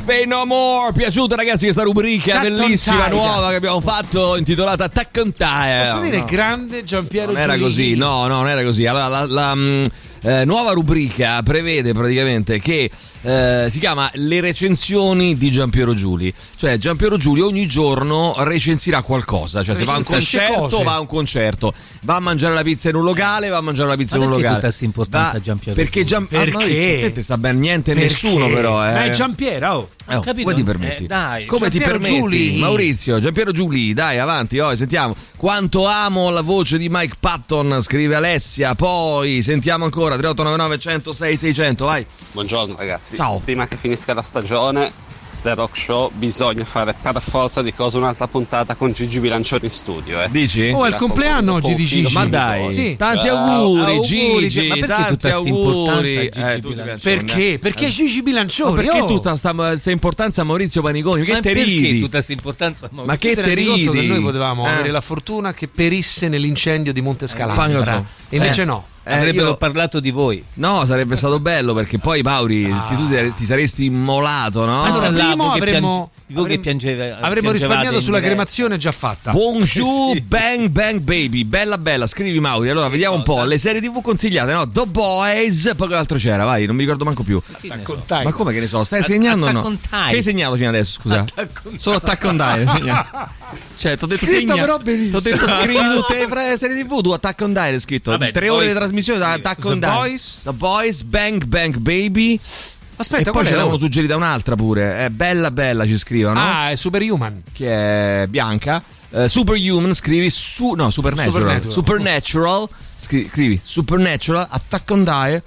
Fade No More. Piaciuta ragazzi questa rubrica Attack on bellissima Titan. nuova che abbiamo fatto intitolata Attack on Titan. Posso dire no. grande Giampiero Non era Giulini. così, no, no, non era così. Allora, la, la mh, eh, nuova rubrica prevede praticamente che eh, si chiama Le recensioni di Giampiero Giuli. Cioè Giampiero Giuli ogni giorno recensirà qualcosa. Cioè se va a un Recensisce concerto, cose. va a un concerto. Va a mangiare la pizza in un locale, va a mangiare la pizza Ma in un perché locale. tutta sta importanza Va- Giampiero Perché, Gian... Perché? Ah, Maurizio, te ti sta ben niente Perché? nessuno però. Eh. Ma è Giampiero, oh. Eh, oh, capito? come ti permetti? Eh, dai. Come ti Giampiero permetti? Giuli. Maurizio, Giampiero Giuli, dai avanti, oh, sentiamo. Quanto amo la voce di Mike Patton, scrive Alessia. Poi sentiamo ancora tre otto nove nove uno zero sei sei zero zero, vai. Buongiorno ragazzi. Ciao. Prima che finisca la stagione del Rock Show bisogna fare per forza di cosa un'altra puntata con Gigi Bilancioni in studio, eh. Dici? Oh, è il compleanno oggi di Gigi. Ma dai, Sì. tanti Ciao. auguri, Auguri, Gigi. ma perché tanti tutta sta auguri. importanza a Gigi Eh, tu ti Bilancioni? piace, Perché? Perché Gigi Ma Bilancioni? perché oh. tutta sta, sta importanza a Maurizio Paniconi? Che Ma te perché ridi? tutta questa importanza? Ma che Tu te ti rendi conto ridi? che noi potevamo Eh. avere la fortuna che perisse nell'incendio di Monte Scalambra Pangotto. e invece Eh. no. Eh, Avrebbero io- parlato di voi. No, sarebbe stato bello perché poi Mauri Ah. ti, tu ti saresti immolato, no? Allora, Pensa là, primo voi che avremmo- piange- voi che avremmo- piangeve- Avremmo piangevate risparmiato in sulla diretta. cremazione già fatta. Bonjour, Sì. bang bang baby, bella bella, scrivi Mauri. Allora vediamo un po' cosa? le serie tivù consigliate, no? The Boys, poi che altro c'era, vai, non mi ricordo manco più. Raccontai. Ma come che ne so? Stai segnando o no? Attack on Titan. Che hai segnato fino adesso, scusa? Attack on Solo Attack on Titan, hai segnato. Cioè, ti ho detto Scritto segna. però Ti benissimo. ho detto scrivi tutte le serie tivù, tu Attack on Titan hai scritto. Vabbè, Tre The ore Boys, di trasmissione da sì. Attack The on Titan. Boys? The Boys, Bang Bang Baby. Aspetta, e poi qual ce è? l'avevano suggerita un'altra pure. È bella bella, ci scrivono. Ah, è Superhuman. Che è bianca. Eh, Superhuman, scrivi su. No, Supernatural. Supernatural. Supernatural. Scri- scrivi Supernatural, Attack on Titan.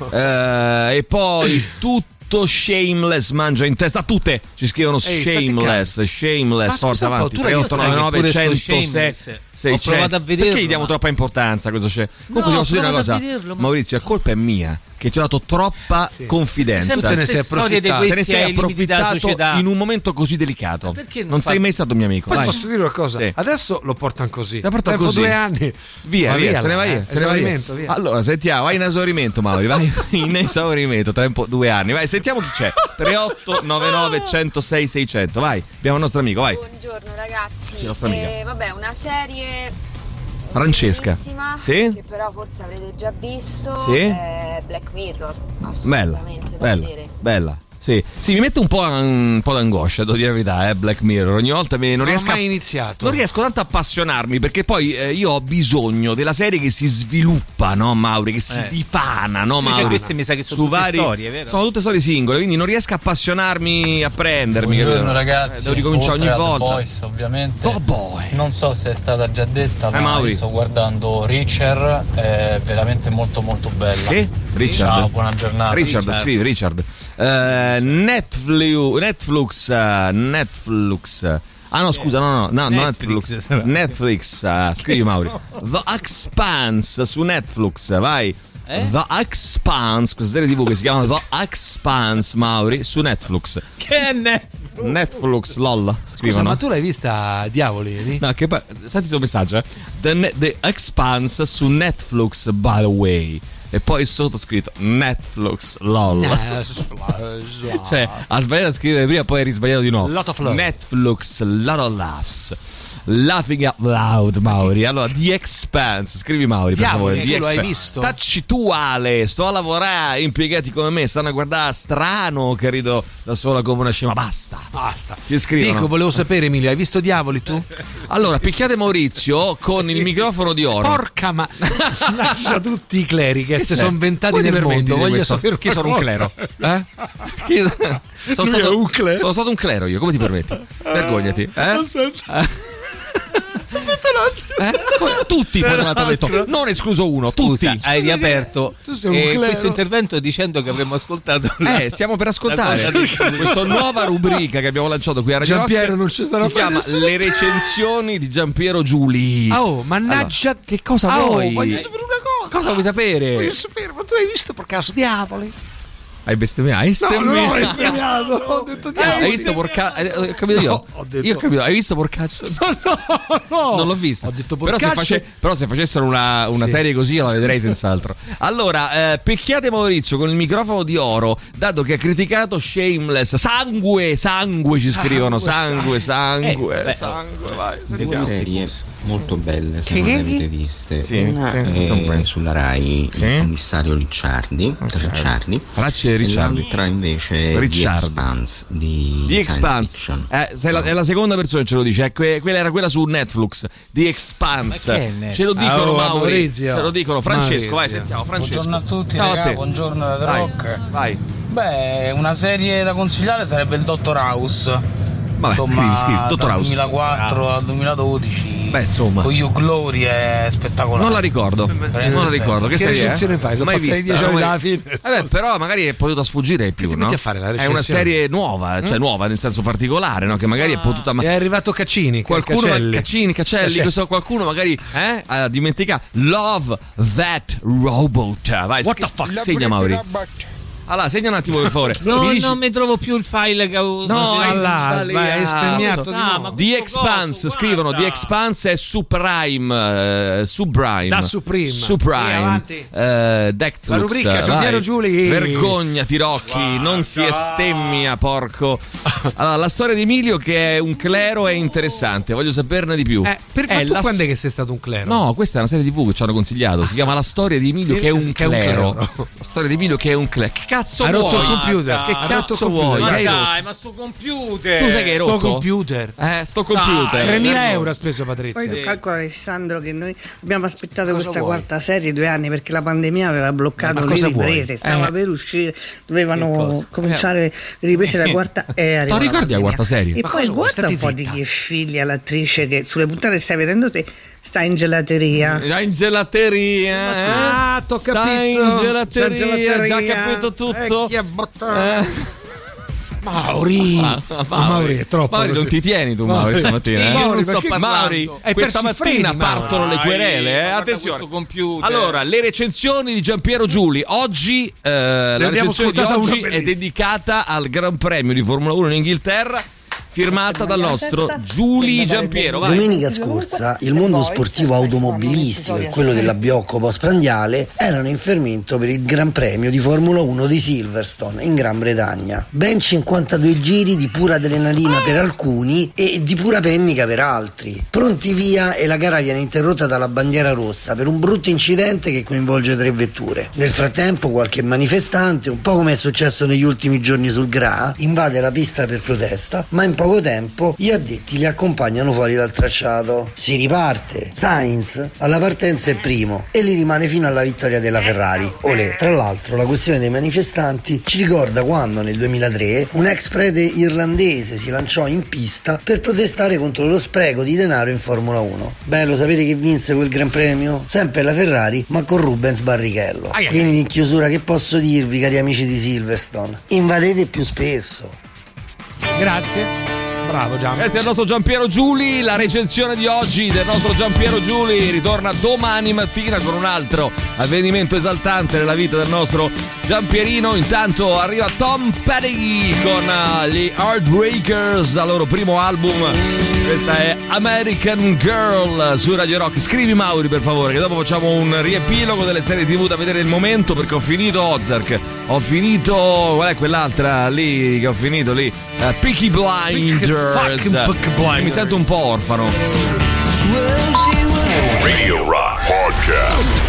Eh, e poi tutto Shameless mangia in testa. Tutte ci scrivono Ehi, Shameless. Shameless, Ma forza scusa un po', avanti. tu l'hai tre visto? otto nove nove Pure sto uno zero sei Shameless. sei Ho provato a vederlo, Perché gli diamo ma- troppa importanza a questo c'è? Comunque No, ti posso dire una ho provato cosa, a vederlo, ma- Maurizio, la colpa è mia che ti ho dato troppa confidenza. Sempre te ne le sei stesse storie di approfittato. Te ne questi sei ai limiti della approfittato società. in un momento così delicato. perché non Non fa- sei mai stato mio amico. Poi Vai. posso dire una cosa? Sì. Adesso lo portano così. La portano Tempo così. due anni. Via, Va via, se ne là, va via, eh. se ne va via. Esaurimento, via. Allora, sentiamo, vai in esaurimento, Mauri, vai in esaurimento, tempo due anni. Vai, sentiamo chi c'è. tre otto nove nove uno zero sei sei zero zero. Vai, abbiamo il nostro amico, vai. Buongiorno ragazzi. Sì, nostra amica. Eh, vabbè, una serie Francesca. bellissima, Sì? che però forse avrete già visto. Sì? È Black Mirror. Bella, Assolutamente da bella, vedere. bella. Sì. sì, mi mette un po', un po' d'angoscia, devo dire la verità, eh, Black Mirror. Ogni volta mi, non, Non ho riesco a, mai iniziato. non riesco tanto a appassionarmi perché poi eh, io ho bisogno della serie che si sviluppa, no, Mauri? Che si Eh. dipana, no, Sì, cioè, Mauri? queste mi sa che sono Su tutte vari- storie, vero? Sono tutte storie singole, quindi non riesco a appassionarmi, a prendermi. Buongiorno capito? ragazzi, Eh, devo ricominciare oltre ogni a The volta. Boys, ovviamente. The Boys. Non so se è stata già detta, Eh, ma Mauri. sto guardando Reacher, è veramente molto molto bella. Che? Richard. Ciao, buona giornata. Richard, Richard. scrivi Richard. Eh, Netflix, Netflix, eh, Netflix. Ah no, scusa, no, no, no, Netflix. Netflix. Netflix, eh, scrivi Mauri. The Expanse su Netflix, vai. Eh? The Expanse, questa serie tivù che si chiama The Expanse, Mauri, su Netflix. Che è Netflix? Netflix, lol, Scusa, scrivono. ma tu l'hai vista Diavoli? No, che poi, senti il suo messaggio, eh. The, Ne- The Expanse su Netflix, by the way. E poi sottoscritto Netflix, lol. Cioè, ha sbagliato a scrivere prima, poi ha risbagliato di nuovo. Lot of love. Netflix, lot of laughs. Laughing out loud, Mauri. Allora, The Expanse, scrivi Mauri, per Diavoli, favore. tu The lo hai Expanse. visto? Tacci tu, Ale, sto a lavorare, impiegati come me, stanno a guardare strano che rido da sola come una scema. Basta. Basta. Ci scrivono. Dico, volevo sapere, Emilio, hai visto Diavoli tu? Allora, picchiate Maurizio con il microfono di oro. Porca ma lascia tutti i cleri che si c'è? sono inventati Come ti nel permetti mondo. di Voglio questo? sapere Chi sono un una clero? cosa. Eh? Chi- Sono Lui è stato, un clero. sono stato un clero io, come ti permetti? Vergognati. Eh? Aspetta. Eh? Come- Tutti poi hanno detto, non escluso uno, Scusa, tutti. hai riaperto tu sei un eh, clero. questo intervento dicendo che avremmo ascoltato la- Eh, stiamo per ascoltare la cosa di- questa nuova rubrica che abbiamo lanciato qui a Radio Rock. Giampiero, non ci sarà Si mai chiama nessuno. Le recensioni di Giampiero Giuli. Ah, oh, mannaggia. Allora, che cosa Ah, oh, vuoi? voglio sapere una cosa. Cosa vuoi sapere? Voglio sapere, ma tu hai visto per caso Diavoli? Hai bestemmiato? Hai No, non ho bestemmiato, ho detto di Hai visto porcaccio? Ho capito io? No, ho detto... Io ho capito, hai visto porcaccio? No, no, no. Non l'ho visto. Ho detto però, porcaccio. se face... però se facessero una, una sì. serie così io la vedrei senz'altro. Allora, eh, pecchiate Maurizio con il microfono di oro, dato che ha criticato Shameless. Sangue, sangue ci scrivono. Sangue, sangue, eh, sangue. Vai, due serie molto belle, se che? non le avete viste. Sì, una sì, è sulla Rai, sì. il commissario Ricciardi, Okay. Ricciardi. Ricciardi. E l'altra invece è The Expanse di The Science Expanse. Fiction. Eh, sei la, è la seconda persona che ce lo dice. Eh, que- quella era quella su Netflix. The Expanse. Ma che è Netflix? Ce lo dicono, Oh, Mauri. Maurizio. Ce lo dicono. Francesco, Maurizio. vai, sentiamo. Francesco. Buongiorno a tutti, Ciao a raga, te. buongiorno da The Vai, Rock. Vai. Beh, una serie da consigliare sarebbe il Dottor House. Vabbè, insomma, scrivi, scrivi, Dottor dal House. duemilaquattro Ah. al duemiladodici. Beh, insomma. Con Hugh Glory è spettacolare. Non la ricordo. Veramente Non la ricordo. Che, Che serie recensione è? fai? Sono Mai passati vista, dieci anni mai- dalla fine. Vabbè, però magari è potuta sfuggire di più, ti no? metti a fare la È una recensione? serie nuova, cioè Mm? nuova nel senso particolare, no? Che magari è potuta ma- È arrivato Caccini. qualcuno Cacelli. Caccini, Cacelli, Cacelli. questo qualcuno magari eh, ha dimenticato Love That Robot. Vai, What scri- the fuck? segna Mauri. Allora, segna un attimo per favore. No, Mi dici- non mi trovo più il file che ho. No, è allà, sbagliato. sbaglia, è stemmiato di Ah, nuovo. ma The questo Expanse, coso, scrivono guarda. The Expanse è su Prime, eh, su Prime. Da Supreme. Su Via, Prime. avanti. Eh, Dectlux, La rubrica, vai. Giampiero Giuli. Vergognati Rocchi, non si estemmia, porco. Allora, la storia di Emilio che è un clero è interessante, voglio saperne di più. Eh, per, ma È tu la- quando è che sei stato un clero? No, questa è una serie tivù che ci hanno consigliato. Si chiama La storia di Emilio che è un Che è un clero. clero. La storia di Emilio che è un clero. Che cazzo Ha vuoi? rotto il computer. Che Ha rotto il cazzo computer. vuoi? Ma Hai rotto. dai, ma sto computer. Tu sai che hai Sto rotto? computer. Eh, sto computer. tremila euro ha speso Patrizia. Poi tu calcola, Alessandro, che noi abbiamo aspettato Cosa questa vuoi? quarta serie due anni perché la pandemia aveva bloccato Ma le cosa vuoi? riprese, stava Eh. per uscire, dovevano cosa? cominciare le riprese della quarta e arrivò Ti ricordi la pandemia. quarta serie? E Ma poi cosa vuoi? guarda un Stati po' zitta. di che figlia l'attrice che sulle puntate che stai vedendo te sta in gelateria. Sta in gelateria, eh? Ah, t'ho Sta capito. in gelateria, Sta in gelateria. già capito tutto. Eh, chi è botta- Eh. Mauri. Ah, Ma Mauri è troppo Mauri, così. non ti tieni tu, Mauri, Mauri. stamattina. Eh? Mauri, Io non sto perché- parlando. Mauri, Hai questa perso i mattina freni, Mauri. partono le Dai, querele, eh? guarda Attenzione. questo computer. Allora, le recensioni di Giampiero Giuli. Oggi eh, la abbiamo recensione di ascoltata oggi una è bellissima. dedicata al Gran Premio di Formula uno in Inghilterra, firmata dal nostro Giuli Giampiero. Vai. Domenica scorsa il mondo sportivo automobilistico e quello dell'abbiocco postprandiale erano in fermento per il Gran Premio di Formula uno di Silverstone in Gran Bretagna. Ben cinquantadue giri di pura adrenalina per alcuni e di pura pennica per altri. Pronti via e la gara viene interrotta dalla bandiera rossa per un brutto incidente che coinvolge tre vetture. Nel frattempo qualche manifestante, un po' come è successo negli ultimi giorni sul Gra, invade la pista per protesta, ma in poco tempo gli addetti li accompagnano fuori dal tracciato. Si riparte. Sainz alla partenza è primo e li rimane fino alla vittoria della Ferrari. Olè. Tra l'altro la questione dei manifestanti ci ricorda quando nel duemilatré un ex prete irlandese si lanciò in pista per protestare contro lo spreco di denaro in Formula uno. Beh, lo sapete che vinse quel Gran Premio? Sempre la Ferrari, ma con Rubens Barrichello. Ai, ai, Quindi in chiusura che posso dirvi, cari amici di Silverstone? Invadete più spesso. Grazie. Bravo Gian. Grazie al nostro Giampiero Giuli. La recensione di oggi del nostro Giampiero Giuli ritorna domani mattina con un altro avvenimento esaltante nella vita del nostro Giampierino. Intanto arriva Tom Petty con uh, gli Heartbreakers al loro primo album. Questa è American Girl su Radio Rock. Scrivi Mauri per favore, che dopo facciamo un riepilogo delle serie tivù da vedere nel momento, perché ho finito Ozark, ho finito qual è quell'altra lì che ho finito lì, uh, Peaky Blinders. Fucking Peaky Blinders. Mi sento un po' orfano. Radio Rock Podcast.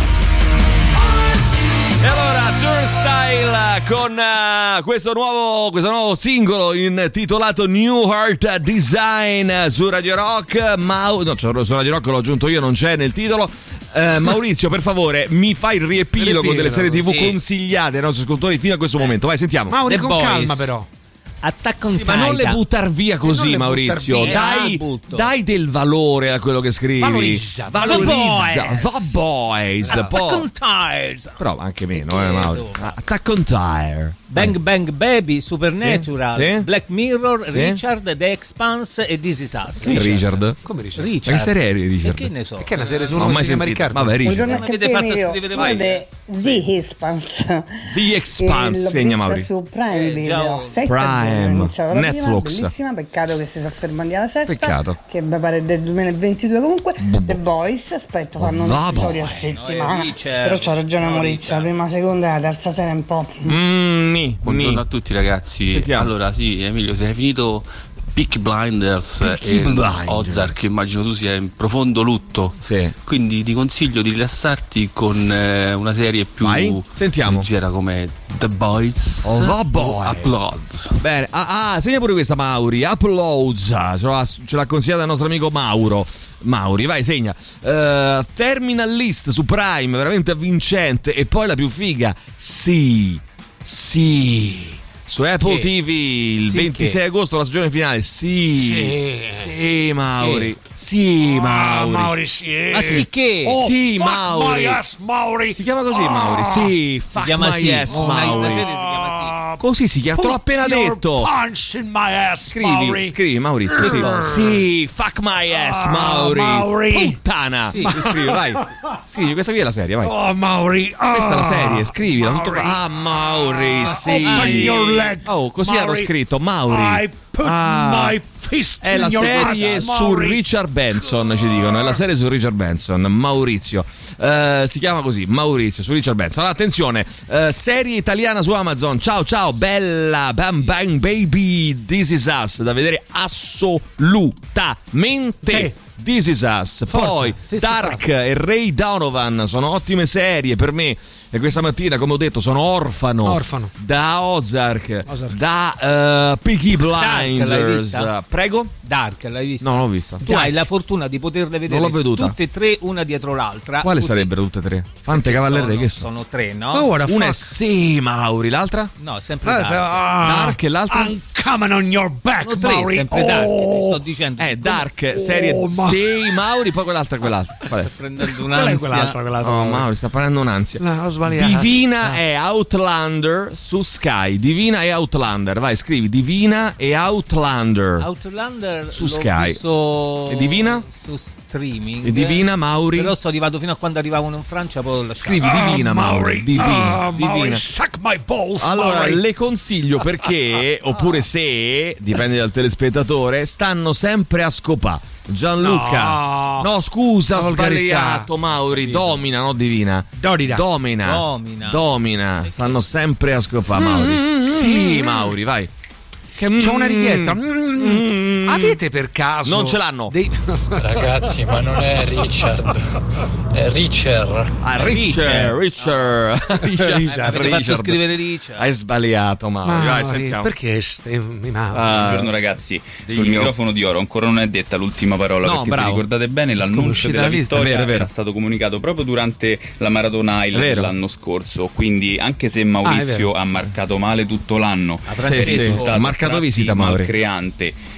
E allora Turnstile con uh, questo nuovo questo nuovo singolo intitolato New Heart Design su Radio Rock. Mau- no, cioè, su Radio Rock l'ho aggiunto io, non c'è nel titolo. Uh, Maurizio, per favore, mi fai il riepilogo Riepilogo, delle serie tivù sì. consigliate ai nostri ascoltatori fino a questo momento. Vai, sentiamo. Mauri The con Boys. calma però. Attack on sì, Titan. Ma non le buttar via così, Maurizio. Via. Dai, ah, dai del valore a quello che scrivi. Valorizza, valorizza. The Boys. Attack on Titan. Però anche meno, eh, Mauro. Attack on Titan. Bang Bang Baby, Supernatural, sì, sì. Black Mirror, sì. Richard, The Expanse e This Is Us. Richard? Richard? Come Richard? Richard. Ma che serie eri, Richard? Che ne so? Perché è una serie solo non ho mai si chiama sentito. Riccardo? Vabbè, Richard. Buongiorno a avete fatto Cattivo, scrivere voi? guardate, The Expanse. The Expanse, L'ho segna vista Mauri. su Prime Eh, Video, già- sei Prime, stagioni, ho iniziato la prima, Netflix. bellissima, peccato che si soffermano alla sesta, Peccato. che mi pare del duemilaventidue comunque. Boh. The Boys, aspetto, fanno un The episodio a Boys. settimana, No, Richard. però c'ha ragione No, Maurizio, la prima, seconda e la terza serie è un po'... Mm, ni, Buongiorno ni. a tutti ragazzi. Sentiamo. Allora sì, Emilio, se hai finito Peaky Blinders Peaky e Blinders. Ozark, immagino tu sia in profondo lutto. Sì. Quindi ti consiglio di rilassarti con eh, una serie più Vai, sentiamo. leggera come The Boys. Oh, The Boys. Uploads. Bene, ah, ah, segna pure questa Mauri. Uploads, ce l'ha, ce l'ha consigliata il nostro amico Mauro. Mauri, vai, segna. Uh, Terminal List su Prime, veramente avvincente. E poi la più figa, sì, sì. Su Apple Che? T V il Sì, ventisei che? agosto la stagione finale. Sì, Sì. sì, Mauri. Sì, Ah, Mauri. Mauri, sì. Ma sì che? Oh, Sì, fuck Mauri. my ass, Mauri. Si chiama così, Ah. Mauri. Sì, fuck chiama my sì. ass, Oh, una- una Mauri. serie si chiama Così si chiama, te l'ho appena Put your detto. punch in my ass, Scrivi, Mauri. scrivi Maurizio, sì. Sì, fuck my ass, Ah, Mauri. Mauri. Puttana. Sì. Scrivi, vai. Scrivi, questa qui è la serie, vai. Oh, Mauri. Ah. Questa è la serie, scrivila. Tutto... Mauri. Ah, Mauri, sì. Open your leg. Oh, così Mauri. hanno scritto, Mauri. I put Ah. my fist È in la your serie ass, su Mauri. Richard Benson, ci dicono. È la serie su Richard Benson, Maurizio. Eh, si chiama così, Maurizio, su Richard Benson. Allora, attenzione, eh, serie italiana su Amazon. Ciao, ciao, bella, Bam Bang Baby, This Is Us, da vedere assolutamente. Te. This Is Us. Poi Forza. Dark e Ray Donovan sono ottime serie per me. E questa mattina, come ho detto, sono orfano, Orfano. da Ozark, Ozark. da uh, Peaky l'hai Blinders. vista? Prego? Dark, l'hai vista? No, non l'ho vista. Tu hai la fortuna di poterle vedere Non l'ho veduta. tutte e tre, una dietro l'altra. Quale così. sarebbero tutte e tre? Quante Che cavallerie sono, che sono? sono tre, no? Oh, what the Una è fuck? sì, Mauri, l'altra? No, sempre Ah, Dark. ah, Dark e l'altra? I'm coming on your back, Sono tre, Mauri. sempre Dark, ti Oh. sto dicendo. Eh, Dark, serie Oh, ma- sì, Mauri, poi quell'altra, quell'altra. Qual è? Prendendo Qual è un'ansia. quell'altra, quell'altra? Oh, Mauri, sta prendendo un'ansia. No, ho sbagliato. Divina Ah. e Outlander su Sky. Divina e Outlander. Vai, scrivi Divina e Outlander. Outlander Su l'ho Sky. visto E Divina? su streaming. E Divina, Mauri? Però sono arrivato fino a quando arrivavano in Francia, poi ho lasciato. Scrivi Divina, Ah, Mauri. Divina, Ah, Mauri, Divina. suck my balls, Allora, Mauri. le consiglio perché, oppure se, dipende dal telespettatore, stanno sempre a scopà. Gianluca, No. no, scusa, ho Volgarità. sbagliato, Mauri. Domina, no Divina. Dorida. Domina. Domina. Domina. Stanno sempre a scopà, Mauri. Sì, Mauri, vai. Che- C'ho una richiesta. Mm. Avete per caso Non ce l'hanno. dei- Ragazzi, ma non è Richard, è Richard. Ah, Richard, Richard. Richard. Avete fatto scrivere Richard. Hai sbagliato, Mauri. Vai, Mauri, sentiamo. perché stemmi male? Ah, Buongiorno ragazzi, sul Dio. microfono di oro ancora non è detta l'ultima parola, No, perché bravo. se ricordate bene l'annuncio Sconosciuta della la lista, vittoria è vero, è vero. era stato comunicato proprio durante la Maratona Island Vero. dell'anno scorso, quindi anche se Maurizio Ah, è ha marcato male tutto l'anno, Sì, è sì. risultato Ha marcato a tratti visita, Mauri. malcreante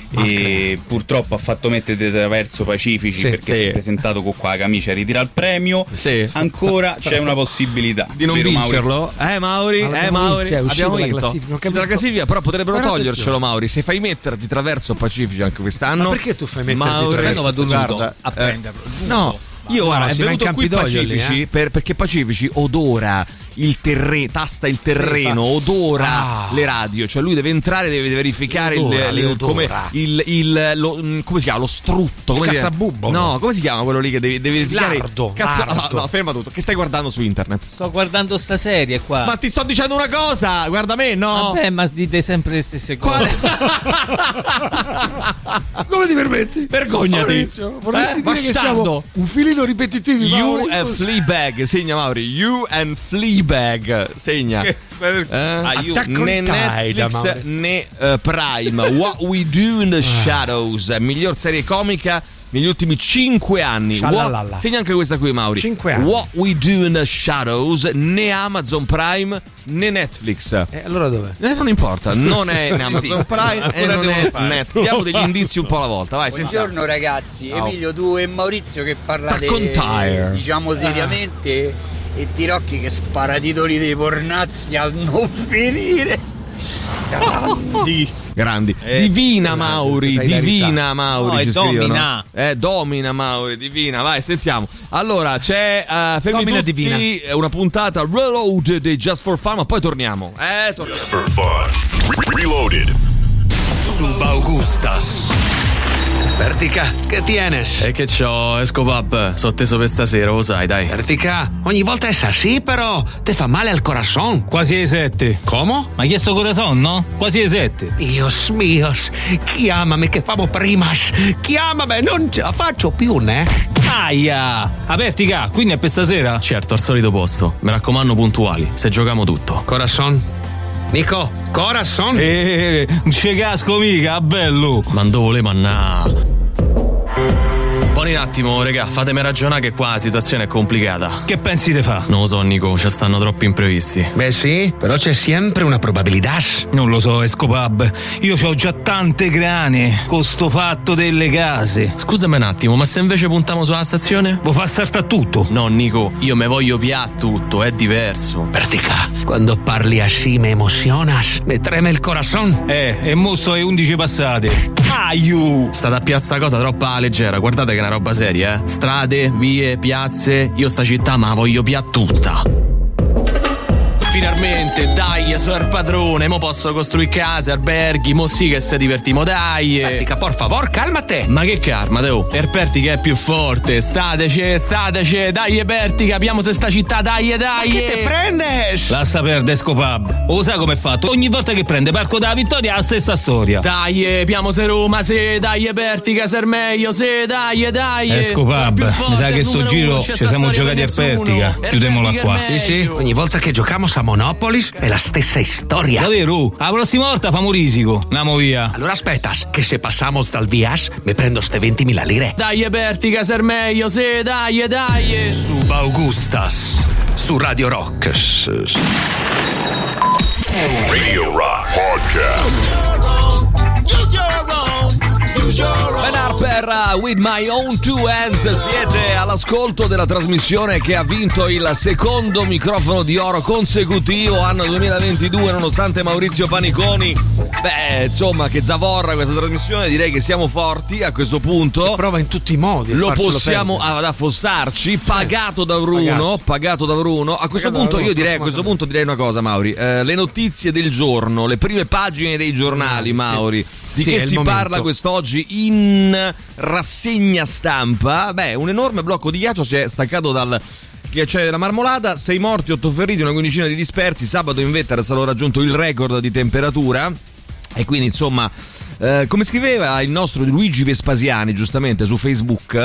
e purtroppo ha fatto mettere attraverso Pacifici Sì, perché sì. si è presentato con qua la camicia, ritira il premio. Sì. Ancora c'è una possibilità di non vero, Mauri? vincerlo, eh Mauri, Ma eh l'abbiamo Mauri, vinto, cioè, è uscito abbiamo dalla vinto. classifica, non Uscito dalla capisco. classifica, però potrebbero Guarda, togliercelo, attenzione. Mauri. Se fai metterti traverso Pacifici anche quest'anno. Ma perché tu fai metterti Mauri, traverso vado nudo guarda, a eh, prenderlo. No, io guarda, è si va in venuto qui Campidoglio lì, Pacifici eh? per- perché Pacifici odora il terreno, tasta il terreno, odora Ah. le radio, cioè lui deve entrare, deve verificare il, Odora, il- le come, odora. il, il- lo, mm, come si chiama, lo strutto, come Il dire- cazzabubbo, no, no? come si chiama quello lì che devi, devi verificare? Lardo, Cazzo, lardo. no, no, ferma tutto, che stai guardando su internet? Sto guardando sta serie qua. Ma ti sto dicendo una cosa, guarda me, no? Vabbè, ma dite sempre le stesse cose. Come ti permetti? Vergognati. Maurizio, vorresti Eh, dire che bastardo. siamo un filino ripetitivi, You Mauri? and Fleabag, segna Mauri. You and Fleabag, segna. Eh? Aiuto. Attack on Né Titan, Netflix Mauri. né eh, Prime. What We Do in the Shadows, miglior serie comica negli ultimi cinque anni. What, segna anche questa qui, Mauri. cinque anni. What We Do in the Shadows, né Amazon Prime né Netflix. E allora dov'è? Eh, non importa, non è né Amazon Prime e non è Netflix. Diamo degli indizi un po' alla volta. Vai, buongiorno sentiamo. ragazzi, Emilio, tu e Maurizio che parlate Tire. diciamo seriamente e Tirocchi che spara titoli dei pornazzi al non finire. Grandi. Grandi. Eh, divina sì, Mauri, questa divina ilarità. Mauri. No, ci è scrivono. domina. Eh, domina Mauri, divina. Vai, sentiamo. Allora, c'è uh, fermi Domina tutti, divina. una puntata Reloaded di Just for Fun, ma poi torniamo. Eh, torniamo. Just for fun. Re- Reloaded. Subaugustas. Vertica, che tienes? E che c'ho, Escopab, sotteso per stasera, lo sai, dai. Vertica, ogni volta è sì, però te fa male al corazon. Quasi ai sette. Come? Ma hai chiesto corazon, no? Quasi ai sette. Dios mios, chiamami che famo primas. Chiamami, non ce la faccio più, ne? Aia! Apertica, quindi è per stasera? Certo, al solito posto. Mi raccomando puntuali, se giochiamo tutto. Corazon? Nico, corazon? Eh, non ci casco mica, bello! Ma dove vole mannà? Buoni un attimo, regà, fatemi ragionare che qua la situazione è complicata. Che pensi te fa? Non lo so, Nico, ci stanno troppi imprevisti. Beh sì, però c'è sempre una probabilità. Non lo so, Escopab. Io ho già tante grane con sto fatto delle case. Scusami un attimo, ma se invece puntiamo sulla stazione? Vuoi far saltare tutto? No, Nico, io me voglio pià tutto, è diverso. Vertica, quando parli así me emozionas, me treme il corazon. Eh, e mo so è undici passate. Aiu! State a piazza cosa troppo leggera, guardate che è una roba seria, eh. Strade, vie, piazze, io sta città ma la voglio più tutta. Finalmente, dai, sono il padrone, mo posso costruire case, alberghi, mo sì che se divertimo, dai. Vertica, por favor, calmate. Ma che calma, oh, er Pertica è più forte, stateci, stateci, dai Pertica, capiamo se sta città, dai, dai. Che te prendes? Lascia perdere, Escopab. O sai com'è fatto? Ogni volta che prende Parco della Vittoria è la stessa storia. Dai, piamo se Roma, se, dai Pertica, ser meglio, se, dai, dai. Escopab, mi sa che sto giro ci siamo giocati a Pertica. Chiudemola qua. Sì, sì, ogni volta che giochiamo a Monopolis è la stessa storia. Davvero? La prossima volta famo risico. Andiamo via. Allora aspettas, che se passamos dal vias me prendo ste ventimila lire. Dai Pertica, ser meglio, se, dai, dai. Subaugustas su Radio Rock. Radio Rock Podcast. Ben Harper, uh, With My Own Two Hands. Siete all'ascolto della trasmissione che ha vinto il secondo microfono di oro consecutivo anno duemilaventidue, nonostante Maurizio Paniconi. Beh, insomma, che zavorra questa trasmissione, direi che siamo forti a questo punto. E prova in tutti i modi. Lo possiamo ad affossarci, pagato da Bruno, pagato, pagato da Bruno. A questo pagato punto io direi, a questo punto direi una cosa, Mauri. Eh, le notizie del giorno, le prime pagine dei giornali, Mauri. Di sì, che si parla quest'oggi in rassegna stampa? Beh, un enorme blocco di ghiaccio si è staccato dal ghiacciaio della Marmolada, sei morti, otto feriti, una quindicina di dispersi. Sabato in Vettera è stato raggiunto il record di temperatura e quindi insomma, eh, come scriveva il nostro Luigi Vespasiani giustamente su Facebook,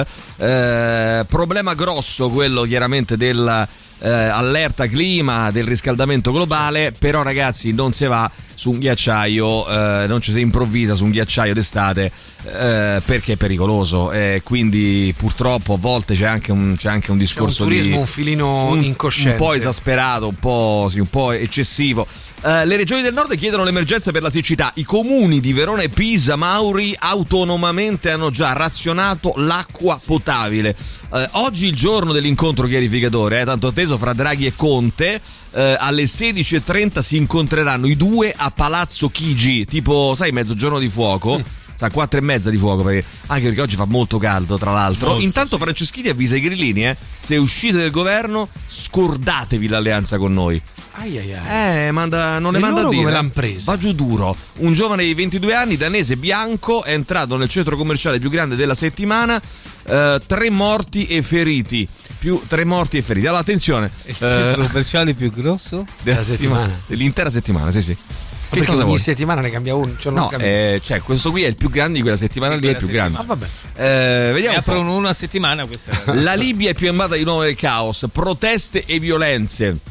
eh, problema grosso quello chiaramente del eh, allerta clima, del riscaldamento globale, però ragazzi non si va su un ghiacciaio, eh, non ci si improvvisa su un ghiacciaio d'estate, eh, perché è pericoloso, eh, quindi purtroppo a volte c'è anche un, c'è anche un discorso c'è un turismo di, un filino un, incosciente, un po' esasperato, un po', sì, un po' eccessivo. Uh, le regioni del nord chiedono l'emergenza per la siccità. I comuni di Verona e Pisa, Mauri, autonomamente hanno già razionato l'acqua potabile. Uh, oggi il giorno dell'incontro chiarificatore, eh, tanto atteso fra Draghi e Conte. Uh, alle sedici e trenta si incontreranno i due a Palazzo Chigi, tipo, sai, mezzogiorno di fuoco. Mm. Sa, quattro e mezza di fuoco, perché anche perché oggi fa molto caldo, tra l'altro. Molto. Intanto Franceschini avvisa i grillini, eh. Se uscite del governo, scordatevi l'alleanza con noi. Ai ai ai. Eh, manda, non le e manda a dire. Come l'hanno presa? Va giù duro. Un giovane di ventidue anni, danese bianco, è entrato nel centro commerciale più grande della settimana. Uh, tre morti e feriti. Più tre morti e feriti. Allora, attenzione. Il centro uh, commerciale più grosso della settimana. settimana. Dell'intera settimana, sì, sì. Che cosa ogni vuoi? Settimana ne cambia uno, cioè no, eh, cioè questo qui è il più grande di quella settimana lì, è il più grande. Ah, vabbè. Eh, vediamo. Aprono uno a settimana questa. La Libia è più ambata di nuovo nel caos, proteste e violenze.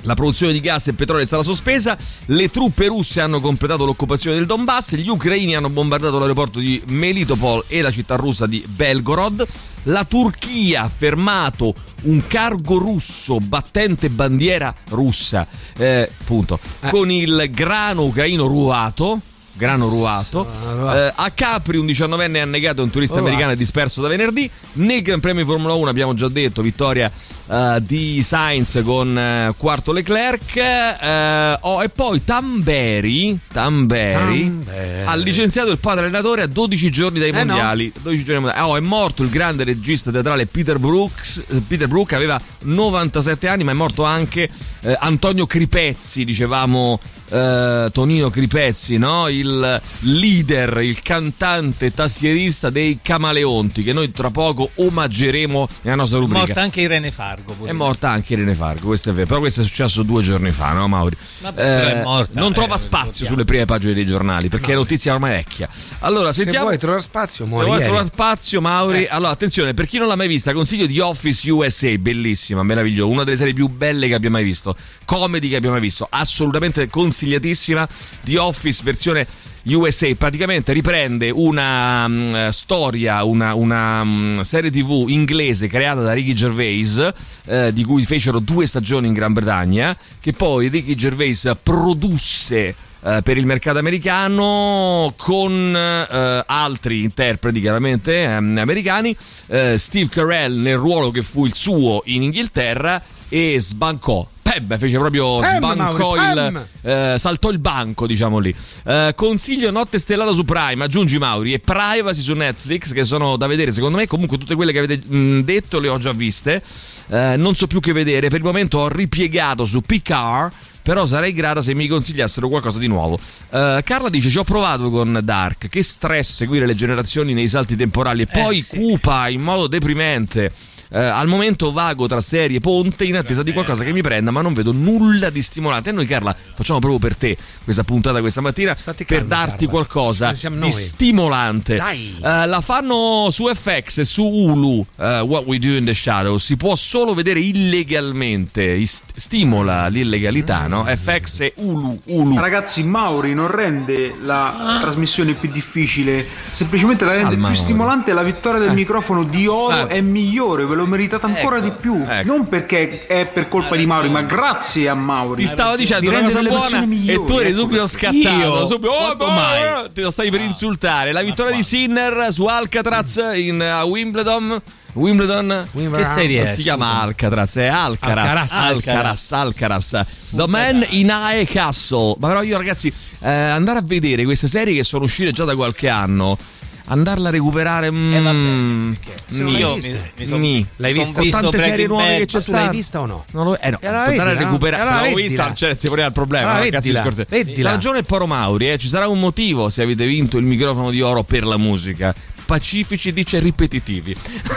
La produzione di gas e petrolio è stata sospesa, le truppe russe hanno completato l'occupazione del Donbass, gli ucraini hanno bombardato l'aeroporto di Melitopol e la città russa di Belgorod, la Turchia ha fermato un cargo russo battente bandiera russa, eh, punto, eh. con il grano ucraino ruato. Grano ruato. Eh, a Capri un diciannovenne è annegato, un turista Ruato. americano è disperso da venerdì. Nel Gran Premio di Formula uno abbiamo già detto vittoria uh, di Sainz con uh, quarto Leclerc. Uh, oh, e poi Tamberi, Tamberi, Tamberi ha licenziato il padre allenatore a dodici giorni dai eh mondiali. No. dodici giorni dai mondiali. Oh, è morto il grande regista teatrale Peter Brooks. Peter Brook aveva novantasette anni, ma è morto anche uh, Antonio Cripezzi, dicevamo uh, Tonino Cripezzi, no? Il il leader, il cantante tastierista dei Camaleonti, che noi tra poco omaggeremo nella nostra rubrica. È morta anche Irene Fargo. È morta anche Irene Fargo, questo è vero, però questo è successo due giorni fa, no Mauri? Vabbè, eh, è morta, non trova eh, spazio sulle prime pagine dei giornali, perché no, è notizia ormai vecchia. Allora, sentiamo. Se vuoi trovare spazio, muori. Se vuoi ieri. trovare spazio, Mauri. Eh. Allora, attenzione, per chi non l'ha mai vista, consiglio di Office U S A, bellissima, meravigliosa, una delle serie più belle che abbia mai visto, comedy che abbia mai visto, assolutamente consigliatissima. The Office versione U S A praticamente riprende una um, storia, una, una um, serie tivù inglese creata da Ricky Gervais, eh, di cui fecero due stagioni in Gran Bretagna, che poi Ricky Gervais produsse Uh, per il mercato americano con uh, altri interpreti chiaramente um, americani, uh, Steve Carell nel ruolo che fu il suo in Inghilterra, e sbancò. Pem, fece proprio Pem, sbancò Mauri, il uh, saltò il banco, diciamo lì. Uh, consiglio Notte Stellata su Prime, aggiungi Mauri, e Privacy su Netflix, che sono da vedere secondo me. Comunque tutte quelle che avete mh, detto le ho già viste, uh, non so più che vedere. Per il momento ho ripiegato su Picard, però sarei grata se mi consigliassero qualcosa di nuovo. Uh, Carla dice: ci ho provato con Dark, che stress seguire le generazioni nei salti temporali, e poi eh, sì. cupa in modo deprimente. Uh, al momento vago tra serie ponte in attesa di qualcosa che mi prenda, ma non vedo nulla di stimolante. E noi, Carla, facciamo proprio per te questa puntata questa mattina, State per calmi, darti Carla. qualcosa Siamo di noi. stimolante. Dai. Uh, la fanno su F X e su Hulu, uh, What We Do in the Shadows. Si può solo vedere illegalmente, stimola l'illegalità, no? F X e Hulu, Hulu. Ragazzi, Mauri non rende la trasmissione più difficile, semplicemente la rende Calma, più Mauri. stimolante. La vittoria del Eh. microfono di oro Eh. è migliore, ve lo meritate ancora Ecco, di più. ecco. Non perché è per colpa di Mauri, ma grazie a Mauri. Ti stavo dicendo Vi una rende cosa delle buona persone e migliori, tu eri ecco subito perché. scattato. Io? Subito, oh, Quando boh, mai? te lo stavi per insultare. La vittoria di Sinner su Alcatraz in a Wimbledon. Wimbledon, Wimbledon. Che serie è? si chiama Alcatraz, è Alcaraz, Alcaraz. Alcaraz, Alcaraz. The Man in High Castle. Ma però io, ragazzi, eh, andare a vedere queste serie che sono uscite già da qualche anno, andarla a recuperare, mm, Eh, vabbè, se non ni. l'hai Io vista. mi, mi son, Ni. L'hai son vista? visto Tante serie Breaking nuove Bad. che c'è Ma tu l'hai stata. vista o no? Non lo, eh no, E allora tornare a veddila, recuperare. no? Se E allora l'avevo veddila. vista, cioè, si poneva il problema. Allora no? Cazzi veddila, scorsi. veddila. La ragione è Poro Mauri, eh. Ci sarà un motivo se avete vinto il microfono di oro per la musica. Pacifici dice ripetitivi.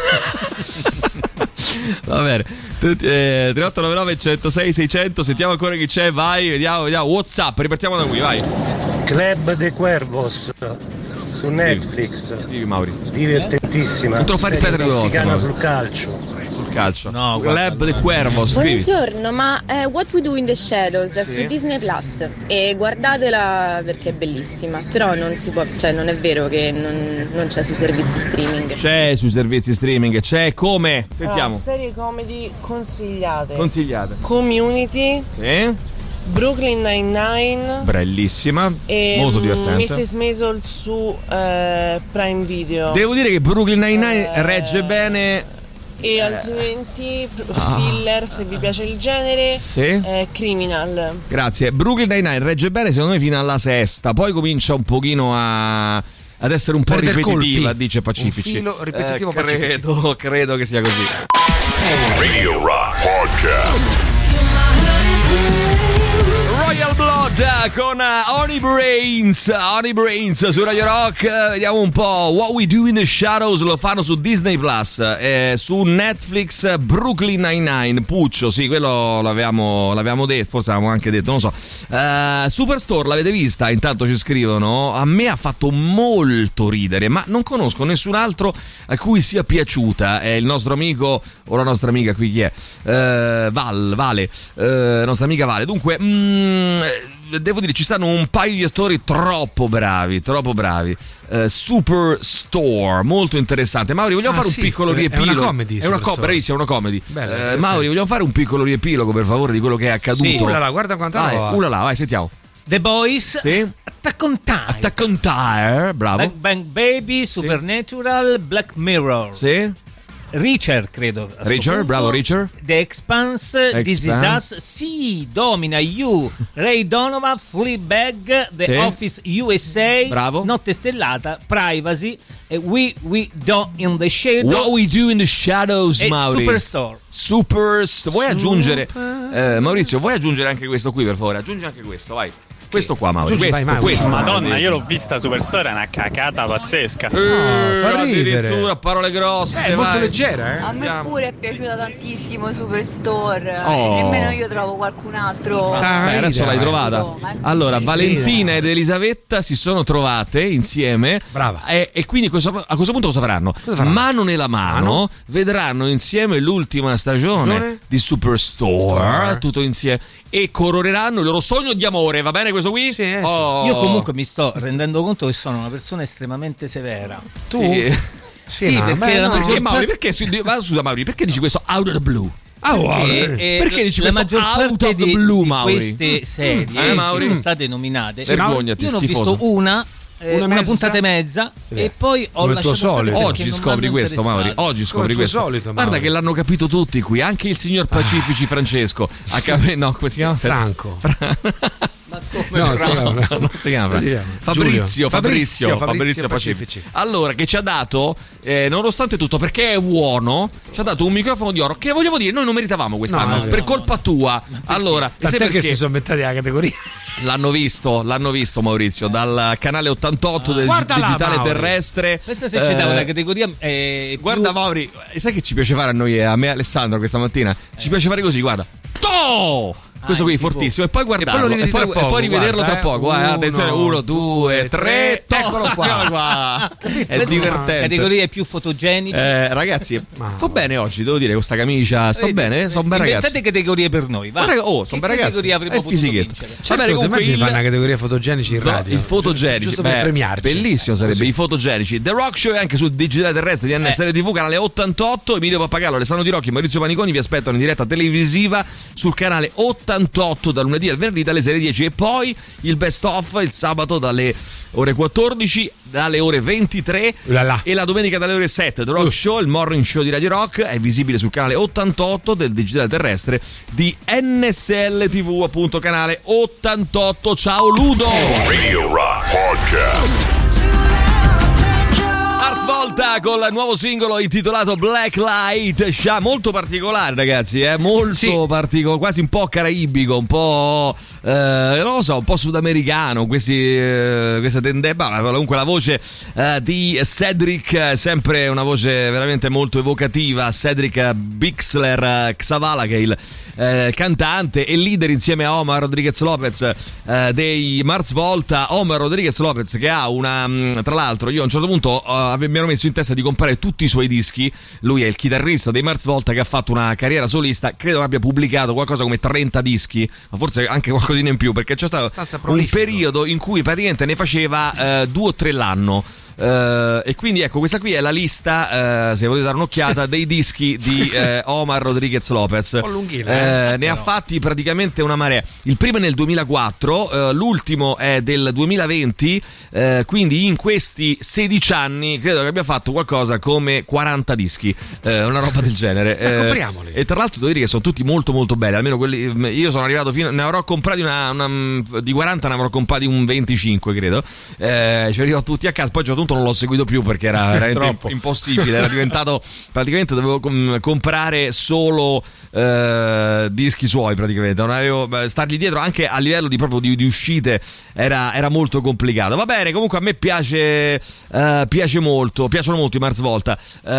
Va bene. tre otto nove nove uno zero sei sei zero zero. Sentiamo ancora chi c'è. Vai, vediamo, vediamo. WhatsApp, ripartiamo da qui, vai. Club de Cuervos su Netflix. Sì, Mauri. Divertentissima. Non te lo fai Serie ripetere due volte, messicana Mauri. sul calcio. Sul calcio. No, guarda, Club de Cuervos, scrivi. Buongiorno, ma eh, What We Do in the Shadows è Sì. su Disney Plus e guardatela perché è bellissima, però non si può, cioè non è vero che non, non c'è sui servizi streaming. C'è sui servizi streaming, c'è come? Sentiamo. Allora, serie comedy consigliate. Consigliate. Community, Sì. Brooklyn Nine-Nine Bellissima. e Molto divertente. missus Maisel su eh, Prime Video. Devo dire che Brooklyn Nine-Nine Eh, regge bene. E altrimenti filler, se vi piace il genere, Ah. Sì. eh, Criminal. Grazie. Brooklyn Nine-Nine regge bene secondo me fino alla sesta, poi comincia un pochino a ad essere un po' Perdere ripetitiva, colpi. dice Pacifici. Un filo ripetitivo Eh, Pacifici. credo, credo che sia così. Radio Rock Podcast. Royal Blood Svolta con Honey Brains, Honey Brains su Radio Rock. Vediamo un po'. What We Do in the Shadows lo fanno su Disney Plus, eh, su Netflix Brooklyn Nine-Nine. Puccio, sì, quello l'avevamo, l'avevamo detto, forse avevamo anche detto, non so. uh, Superstore l'avete vista? Intanto ci scrivono. A me ha fatto molto ridere, ma non conosco nessun altro a cui sia piaciuta. È il nostro amico o la nostra amica, qui chi è? Uh, Val, Vale, uh, nostra amica Vale. Dunque mm, devo dire, ci stanno un paio di attori troppo bravi, troppo bravi. Uh, Superstore, molto interessante. Mauri, vogliamo ah, fare sì, un piccolo riepilogo? È una comedy. È una comedy, bravissima, è una comedy. Bella, uh, Mauri, vogliamo fare un piccolo riepilogo, per favore, di quello che è accaduto? Sì. Ulala, guarda quanta vai, roba. Ulala, vai, sentiamo. The Boys, sì. Attack on Titan, Attack on Titan, bravo. Bang Bang Baby, Supernatural, sì. Black Mirror. Sì. Richard, credo. Richard, bravo Richard. The Expanse, Expanse. This Is Us, sì, Domina, You, Ray Donovan, Fleabag, The sì. Office U S A, bravo. Notte Stellata, Privacy, We We Do in the Shadows. What We Do in the Shadows, e Mauri. Superstore. Superstore. Vuoi aggiungere, eh, Maurizio, vuoi aggiungere anche questo qui, per favore? Aggiungi anche questo, vai. Questo qua, Mauro. Questo, vai, Mauro. questo. Madonna, io l'ho vista Superstore, è una cacata pazzesca. Eh, no, fa addirittura parole grosse. È molto vai. leggera, eh? A me pure è piaciuta tantissimo Superstore. Oh. E nemmeno io trovo qualcun altro. Ah, Beh, adesso l'hai trovata. Allora, Valentina ed Elisabetta si sono trovate insieme. Brava. E, e quindi questo, a questo punto cosa faranno? Cosa faranno? Mano nella mano, mano, vedranno insieme l'ultima stagione, stagione? di Superstore, Store. tutto insieme. E coroneranno il loro sogno di amore, va bene questo qui? Sì, eh, oh. Io comunque mi sto rendendo conto che sono una persona estremamente severa. Tu? Sì, sì, sì no, perché, no. la perché maggior Mauri, parte... perché, ma scusa Mauri, perché dici questo out of the blue? Ah, perché, eh, perché dici la questo maggior out parte of the di, blue, di Mauri? queste serie eh, Mauri? che sono state nominate, sì, vergognati, io ne ho schifoso. visto una Eh, una, una puntata e mezza eh. e poi ho come lasciato solito. Oggi scopri questo, Mauri. Oggi scopri questo. Solito, Guarda Mauri. che l'hanno capito tutti qui, anche il signor Pacifici ah. Francesco. A cap- no, come si chiama? Franco. Ma come no, Franco? No, non si chiama Franco. Fabrizio, Fabrizio, Fabrizio, Fabrizio Pacifici. Allora, che ci ha dato, eh, nonostante tutto, perché è buono, ci ha dato un microfono di oro. Che vogliamo dire, noi non meritavamo quest'anno, no, per no, colpa no, tua. No, allora, tant'è perché che si sono inventati la categoria. L'hanno visto, l'hanno visto Maurizio dal canale ottantotto ah, del g- digitale là, terrestre. Pensa se ci dà una categoria. Eh, guarda, più... Mauri, sai che ci piace fare a noi, a me e Alessandro questa mattina? Ci eh. piace fare così, guarda. Toh! Questo ah, qui è fortissimo. E poi guardarlo e poi, poco, e poi rivederlo guarda, tra poco. Eh. Uno, attenzione, uno, due, tre. Eccolo qua. qua. È divertente. Categorie più fotogeniche. Eh, ragazzi, ma sto bene oggi, devo dire, questa camicia. Sto Vedi, bene, sono ben ragazzi. Inventate categorie per noi. Va. Ma, oh, sono ben ragazzi. Categoria avremmo potuto vincere? Certo, bene, ti immagini il... fare una categoria fotogenici in radio? Il fotogenici. Giusto beh, per premiarci. Bellissimo sarebbe, sì. i fotogenici. The Rock Show è anche sul digitale terrestre di N S L T V, canale ottantotto. Emilio Pappagallo, Alessandro Di Rocchi e Maurizio Paniconi vi aspettano in diretta televisiva sul canale ottantotto dal lunedì al venerdì dalle sei alle dieci e poi il best of il sabato dalle ore quattordici, dalle ore ventitré Lala. e la domenica dalle ore sette. The Rock uh. Show, il morning show di Radio Rock, è visibile sul canale ottantotto del digitale terrestre di N S L T V, appunto canale ottantotto. Ciao Ludo. Radio Rock Podcast. Svolta con il nuovo singolo intitolato Black Light Shine, molto particolare ragazzi, eh? molto sì. particolare, quasi un po' caraibico, un po' eh, non lo so, un po' sudamericano, questi, eh, questa tendenza, comunque la voce eh, di Cedric, sempre una voce veramente molto evocativa, Cedric Bixler Xavala, che è il eh, cantante e leader insieme a Omar Rodriguez Lopez eh, dei Mars Volta. Omar Rodriguez Lopez che ha una, tra l'altro io a un certo punto uh, mi ero messo in testa di comprare tutti i suoi dischi. Lui è il chitarrista dei Mars Volta che ha fatto una carriera solista, credo che abbia pubblicato qualcosa come trenta dischi, ma forse anche qualcosina in più, perché c'è stato un periodo in cui praticamente ne faceva uh, due o tre l'anno. Uh, e quindi ecco, questa qui è la lista, uh, se volete dare un'occhiata, dei dischi di uh, Omar Rodriguez Lopez. Un po' lunghina, uh, eh? ne ha fatti praticamente una marea. Il primo è nel duemilaquattro, uh, l'ultimo è del duemilaventi, uh, quindi in questi sedici anni credo che abbia fatto qualcosa come quaranta dischi, uh, una roba del genere. uh, compriamoli. E tra l'altro devo dire che sono tutti molto molto belli, almeno quelli. Io sono arrivato fino, ne avrò comprati una, una di quaranta, ne avrò comprati un venticinque credo. Uh, ci arrivo tutti a casa, poi c'ho punto non l'ho seguito più perché era veramente impossibile, era diventato praticamente dovevo com- comprare solo eh, dischi suoi praticamente, non avevo stargli dietro anche a livello di proprio di, di uscite era, era molto complicato. Va bene, comunque a me piace eh, piace molto, piacciono molto i Mars Volta.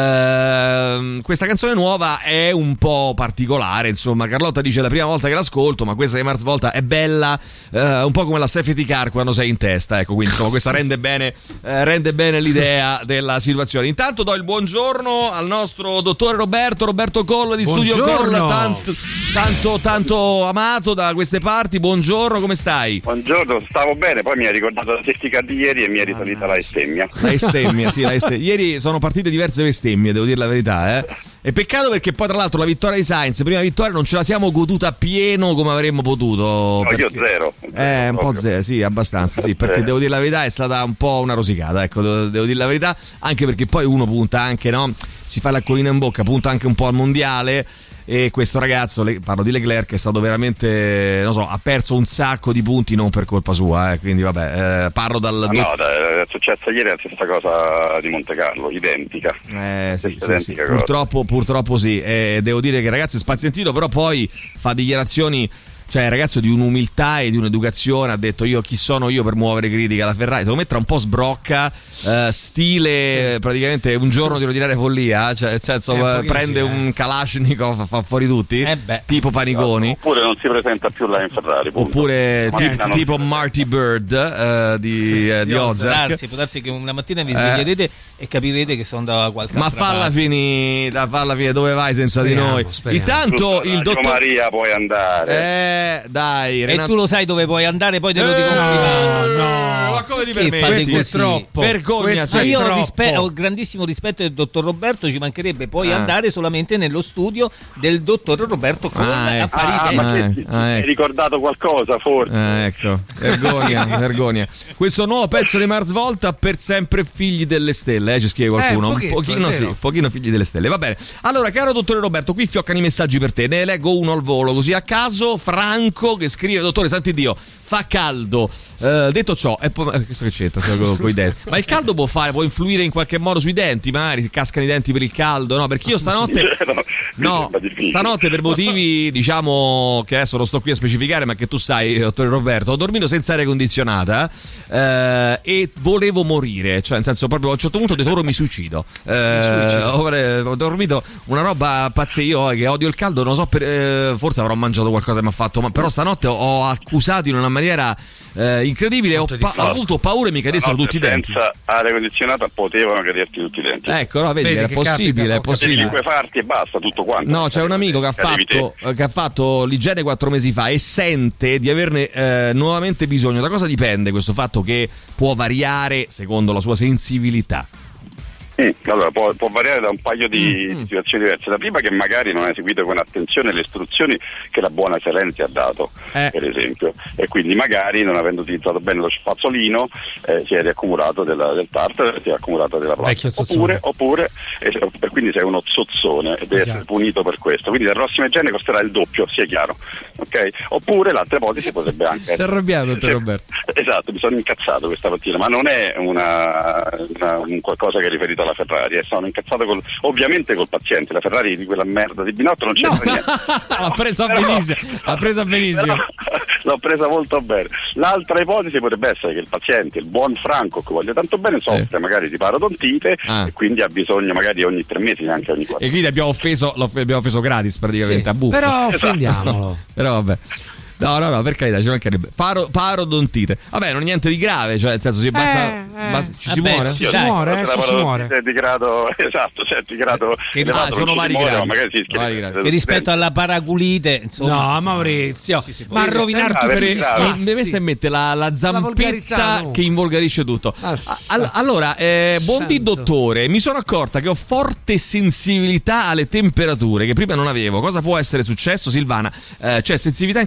Eh, questa canzone nuova è un po' particolare, insomma. Carlotta dice la prima volta che l'ascolto, ma questa di Mars Volta è bella, eh, un po' come la safety car quando sei in testa, ecco, quindi insomma questa rende bene eh, rende bene l'idea della situazione. Intanto do il buongiorno al nostro dottore Roberto Roberto Collo di Studio Coll, tanto, tanto tanto amato da queste parti. Buongiorno, come stai? Buongiorno, stavo bene, poi mi ha ricordato la safety car di ieri e mi è risalita la bestemmia. La bestemmia, sì, la bestemmia. Ieri sono partite diverse bestemmie, devo dire la verità, eh. E peccato perché poi tra l'altro la vittoria di Sainz, prima vittoria, non ce la siamo goduta a pieno come avremmo potuto. No, perché... io zero. Eh, un po' zero, sì, abbastanza, sì, perché devo dire la verità è stata un po' una rosicata, ecco, devo, devo dire la verità, anche perché poi uno punta anche, no? Si fa l'acquolina in bocca, punta anche un po' al mondiale. E questo ragazzo, parlo di Leclerc, è stato veramente, non so, ha perso un sacco di punti non per colpa sua, eh, quindi vabbè, eh, parlo dal... No, no, è successa ieri la stessa cosa di Monte Carlo, identica. Eh sì, sì, sì. Purtroppo, purtroppo sì, e devo dire che il ragazzo è spazientito, però poi fa dichiarazioni... Cioè, il ragazzo di un'umiltà e di un'educazione ha detto: io chi sono io per muovere critica alla Ferrari? Secondo me tra un po' sbrocca, eh, stile praticamente un giorno di ordinaria follia, cioè nel senso eh, prende sì, un eh. Kalashnikov, fa fuori tutti, eh tipo Paniconi. Oppure non si presenta più là in Ferrari. Punto. Oppure tipo, tipo Marty Bird eh, di, eh, di Ozark. Può darsi, può darsi che una mattina vi sveglierete eh. e capirete che sono da qualche Ma falla finita, falla finita, dove vai senza speriamo, di noi? Speriamo. Intanto Giusto, il dottor Maria puoi andare. Eh, dai, Renato... E tu lo sai dove puoi andare, poi te lo eh, dico prima. No, ma come ti permetti? Questo è troppo. Vergognati. Ma io ho, rispe- ho grandissimo rispetto del dottor Roberto, ci mancherebbe poi ah. andare solamente nello studio del dottor Roberto Coll ah, a fare ah, i ma tempi. ah, hai ricordato qualcosa forse? Eh, ecco, vergogna, vergogna. Questo nuovo pezzo di Mars Volta per sempre figli delle stelle, eh, ci scrive qualcuno. Eh, un pochetto, un pochino sì, un pochino figli delle stelle. Va bene. Allora, caro dottore Roberto, qui fioccano i messaggi per te. Ne leggo uno al volo, così a caso. Franco che scrive: dottore, santi Dio, fa caldo. Uh, detto ciò, è po- questo che c'entra con, con i denti? Ma il caldo può fare, può influire in qualche modo sui denti? Magari si cascano i denti per il caldo, no? Perché io stanotte, no, stanotte per motivi, diciamo, che adesso non sto qui a specificare, ma che tu sai, dottore Roberto, ho dormito senza aria condizionata uh, e volevo morire, cioè nel senso proprio a un certo punto ho detto ora mi suicido. Uh, ho, ho dormito una roba pazzesca, io che odio il caldo, non so, per, uh, forse avrò mangiato qualcosa che mi ha fatto, ma però stanotte ho, ho accusato in una maniera eh, incredibile, ho, pa- ho avuto paura e mi cadessero tutti i denti. Senza aria condizionata potevano caderti tutti i denti. Ecco, no, vedi, vedi è possibile, è possibile. cinque farti e basta, tutto quanto. No, c'è un amico che ha fatto che ha fatto l'igiene quattro mesi fa e sente di averne eh, nuovamente bisogno. Da cosa dipende questo fatto che può variare secondo la sua sensibilità? Mm, allora può, può variare da un paio di mm. situazioni diverse. La prima, che magari non hai seguito con attenzione le istruzioni che la buona Celenti ha dato, eh. per esempio, e quindi magari non avendo utilizzato bene lo spazzolino eh, si è riaccumulato della, del tartaro, si è accumulato della plastica, oppure, oppure eh, quindi sei uno zozzone e devi esatto. essere punito per questo, quindi la prossima igiene costerà il doppio, sia chiaro, ok? Oppure l'altra ipotesi potrebbe anche essere, si è arrabbiato te, Roberto. Esatto, mi sono incazzato questa mattina, ma non è una, una un qualcosa che è riferito alla Ferrari, e sono incazzato col, ovviamente col paziente. La Ferrari di quella merda di Binotto non c'entra no. niente. L'ha presa benissimo, l'ha presa benissimo. L'ho presa molto bene. L'altra ipotesi potrebbe essere che il paziente, il buon Franco, che voglia tanto bene, soffre sì. magari di parodontite ah. e quindi ha bisogno magari ogni tre mesi, neanche ogni quattro. E quindi abbiamo offeso, abbiamo offeso gratis praticamente sì. a buffo. Però offendiamolo. Esatto. Però vabbè. No, no, no, per carità, ci mancherebbe. Paro, parodontite. Vabbè, non è niente di grave, cioè nel senso si basta, eh, eh. basta ci, si Vabbè, muore? ci si muore, eh, ci si muore. Di grado, esatto, cioè di grado che ah, sono vari gradi. Magari si vari gradi. Che rispetto alla paragulite, insomma. No, Maurizio, sì, sì, ma rovinarti per gli spazi. Deve essere mette la, la zampetta la no. che involgarisce tutto. All- allora, eh, buondì dottore, mi sono accorta che ho forte sensibilità alle temperature che prima non avevo. Cosa può essere successo, Silvana? Eh, cioè sensibilità in che senso?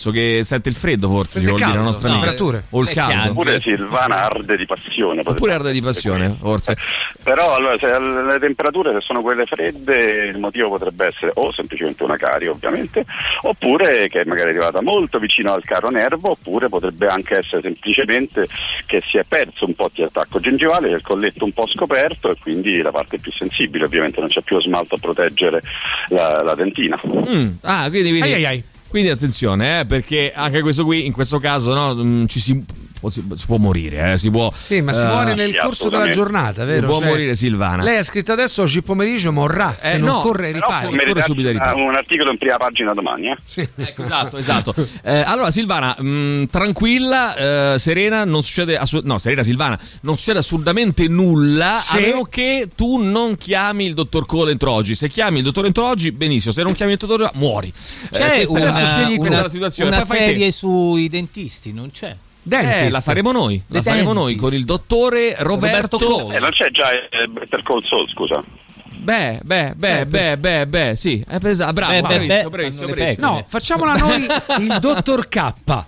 penso che sente il freddo, forse ci vuol dire la nostra no, amica. temperature. O il caldo. Oppure Silvana arde di passione. Oppure arde di passione, forse. Però allora, se le temperature se sono quelle fredde, il motivo potrebbe essere o semplicemente una carie, ovviamente, oppure che magari è arrivata molto vicino al caro nervo, oppure potrebbe anche essere semplicemente che si è perso un po' di attacco gengivale, che il colletto un po' scoperto e quindi la parte più sensibile, ovviamente non c'è più smalto a proteggere la, la dentina. Mm. Ah, quindi, quindi, ai ai ai. quindi attenzione, eh, perché anche questo qui, in questo caso, no, ci si Si, si può morire, eh, si può. Sì, ma si uh, muore nel sì, corso della giornata, vero? Si può cioè, morire Silvana. Lei ha scritto adesso oggi pomeriggio morrà, se Eh, non no, corre ai Però ripari. merita corre subito ai ripari. un articolo in prima pagina domani, eh? Sì. Ecco, esatto, esatto. Eh, allora Silvana, mh, tranquilla, eh, serena, non succede assu- no, serena Silvana, non succede assolutamente nulla, Sì. a meno che tu non chiami il dottor Cole entro oggi. Se chiami il dottor entro oggi, benissimo, se non chiami il dottor muori. C'è Eh, questa una, è la- una, questa è la situazione. una Poi fai te. serie sui dentisti, non c'è? Dentist. Eh, la faremo noi, la Le faremo noi dentist. con il dottore Roberto, Roberto Cole. Eh, non c'è già eh, Better Call Saul, scusa. Beh, beh, beh, Eh, beh, beh, beh, sì, è pesato, bravo, Beh, beh, bravissimo, beh, bravissimo, fanno le bravissimo. No, facciamola noi il dottor K.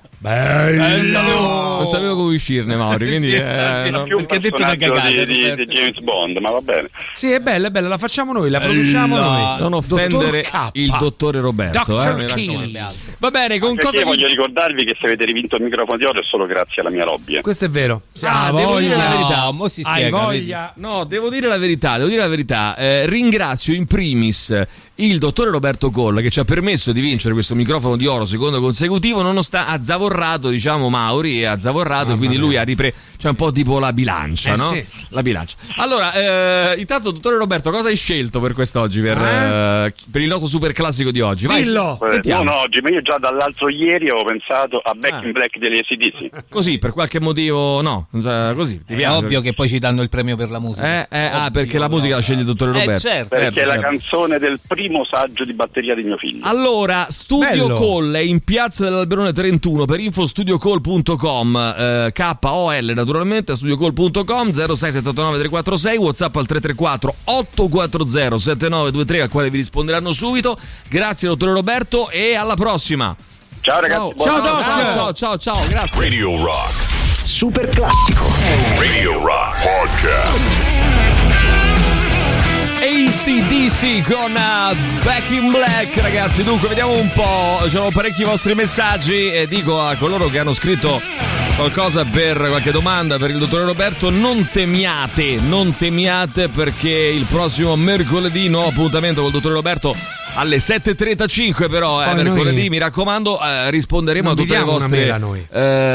Eh, non, sapevo, non sapevo come uscirne, Mauri, quindi Sì, eh, non- Più un perché ha detto una personaggio cagata, di, di, Roberto. di James Bond, ma va bene. Sì, è bella, è bella, la facciamo noi, la produciamo noi. non offendere Dottor K. il dottore Roberto, Doctor eh, mi Key. raccomando. Va bene, con Perché cosa voglio ricordarvi che se avete rivinto il microfono di oro è solo grazie alla mia lobby. eh. Questo è vero. Ah, Ah, devo voglia. dire la verità. No, mo si Hai spiega, voglia. No, devo dire la verità, devo dire la verità. Eh, ringrazio in primis il dottore Roberto Colla che ci ha permesso di vincere questo microfono di oro secondo consecutivo, nonostante ha zavorrato, diciamo, Mauri ha zavorrato, e quindi lui ha ripreso, cioè un po' tipo la bilancia, Eh, no? sì. La bilancia. Allora, eh, intanto dottore Roberto, cosa hai scelto per quest'oggi, per, Eh? eh, per il nostro super classico di oggi? Vai. Dillo. Eh, Sentiamo. non oggi, ma io già dall'altro ieri avevo pensato a Back Ah. in Black degli A C D C. Così, per qualche motivo no, cioè, così, ti È piace? ovvio che poi ci danno il premio per la musica. Eh, eh, ah, perché la musica la sceglie il dottore Eh, Roberto. certo. Perché è la certo. canzone del primo saggio di batteria di mio figlio. Allora, Studio Bello. Call è in piazza dell'Alberone trentuno, per info studio call punto com, eh, K O L naturalmente, studio call punto com, zero sei sette otto nove tre quattro sei, WhatsApp al tre tre quattro otto quattro zero sette nove due tre al quale vi risponderanno subito. Grazie dottore Roberto e alla prossima. Ciao ragazzi, Ciao, buona- Ciao, Doc. ciao, ciao, ciao, ciao, grazie. Radio Rock. Super classico. Radio Rock Podcast. A C D C con uh, Back in Black, ragazzi. Dunque, vediamo un po'. Ci sono parecchi vostri messaggi e dico a coloro che hanno scritto qualcosa per qualche domanda per il dottore Roberto: non temiate, non temiate, perché il prossimo mercoledì nuovo appuntamento col dottore Roberto alle sette e trentacinque, però eh, Poi mercoledì, noi- mi raccomando, eh, risponderemo Non a vi tutte le diamo una vostre mela noi.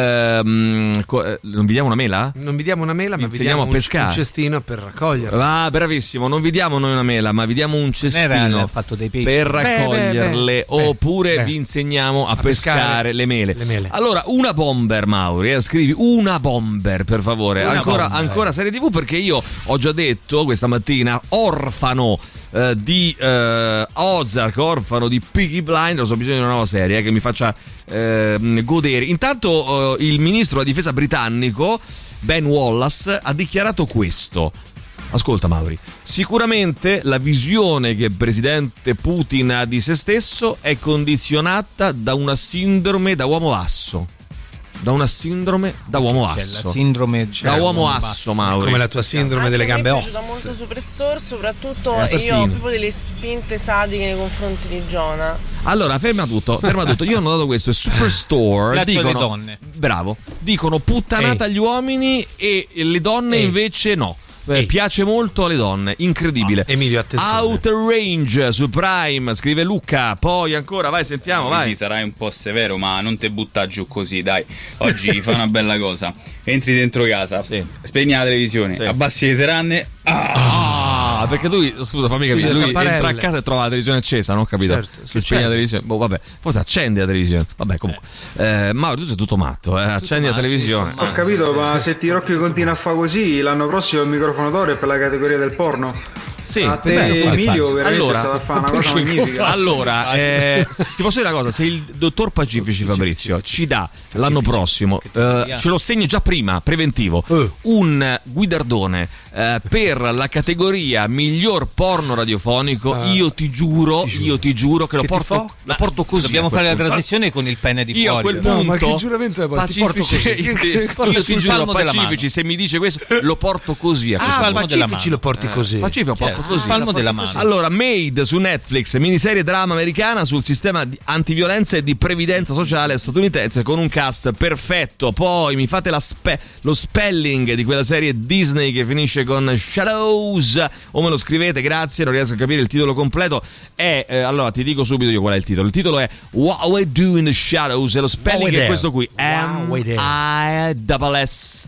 ehm, co- eh, non vi diamo una mela? Non vi diamo una mela, ma vi Insegniamo diamo a un, pescare. un cestino per raccoglierla. Ah, bravissimo, non vi diamo noi una mela, ma vi diamo un Era cestino il fatto dei pesci. per Beh, raccoglierle, beh, beh, oppure beh. vi insegniamo a, A pescare, pescare le mele. le mele. Allora, una bomber, Mauri, eh, scrivi una bomber, per favore. Una Ancora, bomber. ancora serie tivù, perché io ho già detto questa mattina, orfano eh, di eh, Ozark, orfano di Peaky Blinders, ho bisogno di una nuova serie eh, che mi faccia eh, godere. Intanto eh, il ministro della difesa britannico Ben Wallace ha dichiarato questo. Ascolta Mauri, sicuramente la visione che il presidente Putin ha di se stesso è condizionata da una sindrome da uomo asso. Da una sindrome da uomo C'è asso. la sindrome da uomo asso, Mauri. Come la tua sindrome Anche delle a me gambe è piaciuta off. molto Superstore, soprattutto Eh, io Assassino. ho proprio delle spinte sadiche nei confronti di Jonah. Allora, ferma tutto, ferma tutto. Io ho notato questo, è Superstore. Piacciono Dicono, le donne. Bravo. Dicono puttanata Ehi. agli uomini e le donne Ehi. invece no. Eh, Ehi. piace molto alle donne, incredibile. Ah, Emilio, attenzione. Outer Range su Prime, scrive Luca. Poi ancora, vai, sentiamo, vai. Sì, sarai un po' severo, ma non te butta giù così, dai. Oggi fai una bella cosa. Entri dentro casa, Sì. spegni la televisione, Sì. abbassi le serrande. Ah! Ah, perché lui, scusa, fammi capire, Sì, le lui tapparelle. entra a casa e trova la televisione accesa, non ho capito? Certo, Che si spegne la accende. televisione. Boh, vabbè, forse accende la televisione. Vabbè, comunque. Eh, Mauro, tu sei tutto matto, eh. Accendi la matto, televisione. Ho capito, ma se Tirocchi continua a fare così, l'anno prossimo il microfono d'oro è per la categoria del porno. Sì, a te beh, Emilio veramente allora, stava a fare una cosa magnifica. Allora, eh, ti posso dire una cosa, se il dottor Pacifici Fabrizio ci dà l'anno prossimo, eh, ce lo segno già prima, preventivo, un guidardone eh, per la categoria miglior porno radiofonico, Ah. io ti giuro, io ti giuro che lo Che ti porto, fa? lo porto così. Dobbiamo a quel fare la punto. trasmissione con il penne di Io a fuori. quel però. punto, No, ma che giuramento è poi? Ti porto Pacifici, così. io ti Porto sul giuro, palmo della Pacifici, se mi dice questo, lo porto così. A Ah, questo punto. Pacifici lo porti così. Pacifico lo porto Certo, così. sul palmo Lo porto della così. mano. Allora, Made su Netflix, miniserie drama americana sul sistema di antiviolenza e di previdenza sociale statunitense con un cast perfetto. Poi mi fate la spe- lo spelling di quella serie Disney che finisce con Shadows, o me lo scrivete, grazie, non riesco a capire il titolo completo. È, eh, allora ti dico subito io qual è il titolo. Il titolo è What We Do in the Shadows e lo spelling we è there. questo qui. Wow, we there. M I double S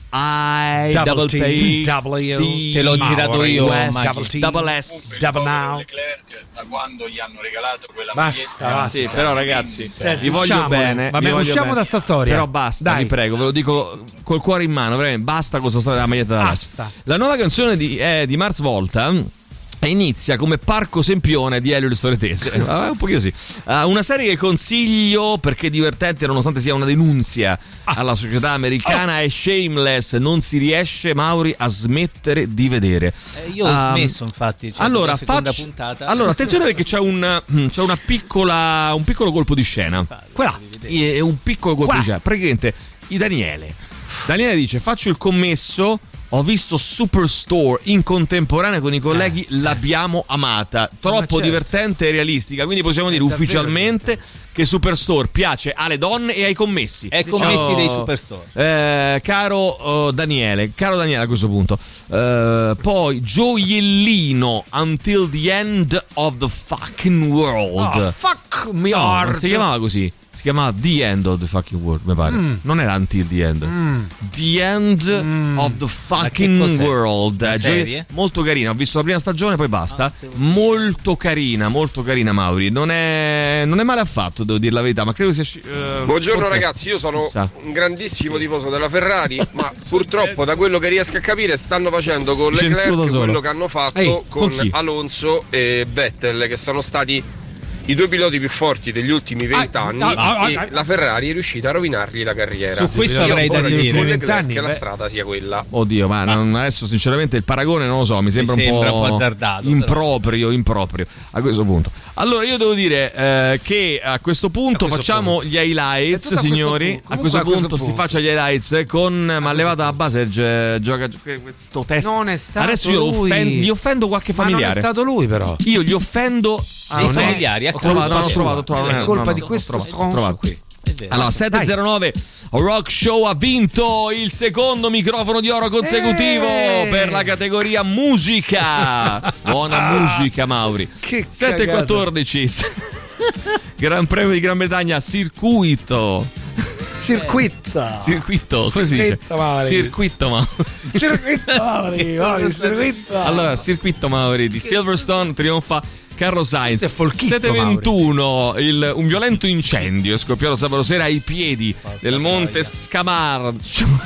I Double double T, P W, T Te l'ho girato io, S, Double T, double S double now. Da quando gli hanno regalato quella Basta, maglietta. basta. Sì, però ragazzi, Senti, vi voglio usciamone. bene. Vabbè, vi voglio usciamo bene. da sta storia. Però basta, Dai. vi prego, ve lo dico col cuore in mano, veramente, basta con questa storia della maglietta da Basta. Lazio. La nuova canzone di, eh, di Mars Volta inizia come Parco Sempione di Elio il Storetese. Eh, un pochino sì. Uh, una serie che consiglio perché è divertente nonostante sia una denunzia alla società americana. È Shameless, non si riesce, Mauri, a smettere di vedere. Eh, io ho Um, smesso, infatti. Cioè, allora, la seconda faccio- puntata. allora, attenzione perché c'è un, c'è una piccola, un piccolo colpo di scena. Qua. È un piccolo colpo Qua. di scena. Praticamente, i Daniele. Daniele dice: faccio il commesso. Ho visto Superstore in contemporanea con i colleghi, l'abbiamo amata. Troppo certo. divertente e realistica. Quindi possiamo dire davvero ufficialmente che Superstore piace alle donne e ai commessi. Ai commessi dei Superstore. Eh, caro eh, Daniele, caro Daniele a questo punto. Eh, poi Gioiellino Until the End of the Fucking World. Oh, fuck me No, non heart. si chiamava così. Si chiamava The End of the Fucking World, mi pare. Mm. Non era Until the End. Mm. The End Mm. of the Ma Fucking che cos'è? World. Una Eh, serie? Molto carina. Ho visto la prima stagione, poi basta. Molto carina, molto carina, Mauri. Non è, non è male affatto, devo dire la verità. Ma credo che sia. eh, Buongiorno forse- ragazzi, io sono chissà. un grandissimo tifoso della Ferrari, ma purtroppo da quello che riesco a capire stanno facendo con Censuto Leclerc solo. quello che hanno fatto Ehi, con con chi? Alonso e Vettel, che sono stati i due piloti più forti degli ultimi vent'anni, ah, ah, ah, e ah. la Ferrari è riuscita a rovinargli la carriera. Su questo Io avrei da vorrei dire. che con Leclerc vent'anni, che la beh. strada sia quella. Oddio, ma non- adesso sinceramente il paragone non lo so, mi sembra, sembra un, po un po' azzardato, improprio, improprio a questo punto. Allora io devo dire eh, che a questo punto A questo facciamo punto. gli highlights, È tutto a questo signori. punto. A Comunque questo a questo punto si punto. faccia gli highlights con ma levata la base eh, gioca che questo test. Non è stato Adesso io lo lui. offendo, gli offendo qualche Ma non familiare. è stato lui, però. Io gli offendo Ah, Dei non è- familiari, ho ecco. trovato, no, ho sua. trovato, ho trovato, È no, colpa no, di no, questo ho trovato, ho stronzo trovato. qui. Allora, sette zero nove Rock Show ha vinto il secondo microfono di oro consecutivo Eh. per la categoria musica. Buona musica, Mauri. Che sette quattordici Gran Premio di Gran Bretagna, circuito. Circuita. Circuito, come si dice? Circuito, Mauri. Circuito, Mauri. Circuito, Mauri, Mauri, circuito. Allora, circuito Mauri di Silverstone trionfa Carlos Sainz. Questo è folchitto, sette ventuno il, un violento incendio è scoppiato sabato sera ai piedi del monte Scamar.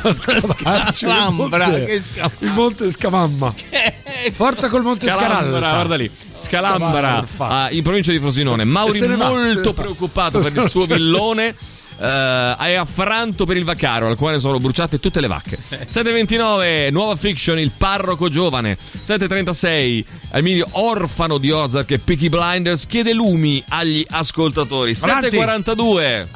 Scalambra, che il monte Scamamma. Forza col monte Scalambra, Scaralta. guarda lì. Scalambra, Scalambra. ah, in provincia di Frosinone. Mauri E se ne va, se molto ne va. preoccupato per il suo C'è- villone. Uh, è affranto per il vaccaro al quale sono bruciate tutte le vacche. sette ventinove nuova fiction Il parroco giovane. Sette trentasei Emilio orfano di Ozark e Peaky Blinders chiede lumi agli ascoltatori. Sette quarantadue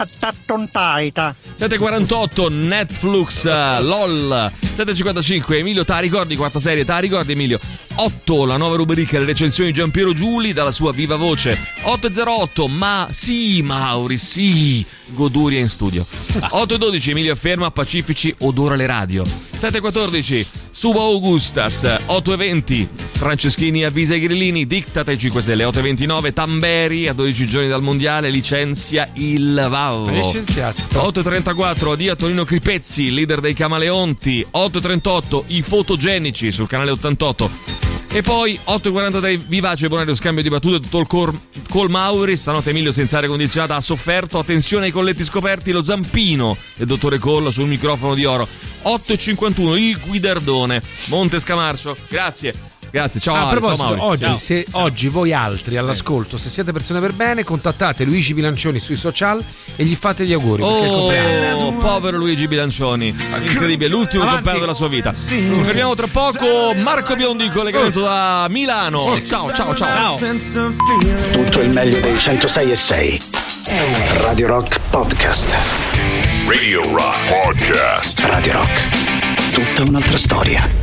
sette quarantotto Netflix uh, LOL. Sette cinquantacinque Emilio, ta ricordi quarta serie? Ta ricordi Emilio? otto la nuova rubrica le recensioni di Giampiero Giuli dalla sua viva voce. otto zero otto ma sì Mauri sì goduria in studio. otto dodici Emilio afferma Pacifici odora le radio. sette quattordici Subo Augustas. otto venti Franceschini avvisa i grillini, dictate ai cinque Stelle. otto ventinove Tamberi a dodici giorni dal mondiale licenzia il Vavo. Licenziato. otto trentaquattro addio a Tonino Cripezzi, leader dei Camaleonti. otto trentotto i fotogenici sul canale ottantotto. E poi otto quarantatré vivace bonario scambio di battute tutto il col, col Mauri. Stanotte Emilio senza aria condizionata ha sofferto. Attenzione ai colletti scoperti, lo zampino del dottore Cole sul microfono di oro. otto cinquantuno il guidardone Monte Scamarcio. Grazie. Grazie, ciao. A Ale, proposito, ciao Mauri. oggi, Ciao. se, oggi voi altri all'ascolto, se siete persone per bene, contattate Luigi Bilancioni sui social e gli fate gli auguri. perché è il compleanno. Oh, povero Luigi Bilancioni, incredibile, l'ultimo Avanti. compleanno della sua vita. Ci fermiamo tra poco. Marco Biondi, collegamento da Milano. Ciao, ciao, ciao. Tutto il meglio dei centosei e sei. Radio Rock Podcast. Radio Rock Podcast. Radio Rock. Tutta un'altra storia.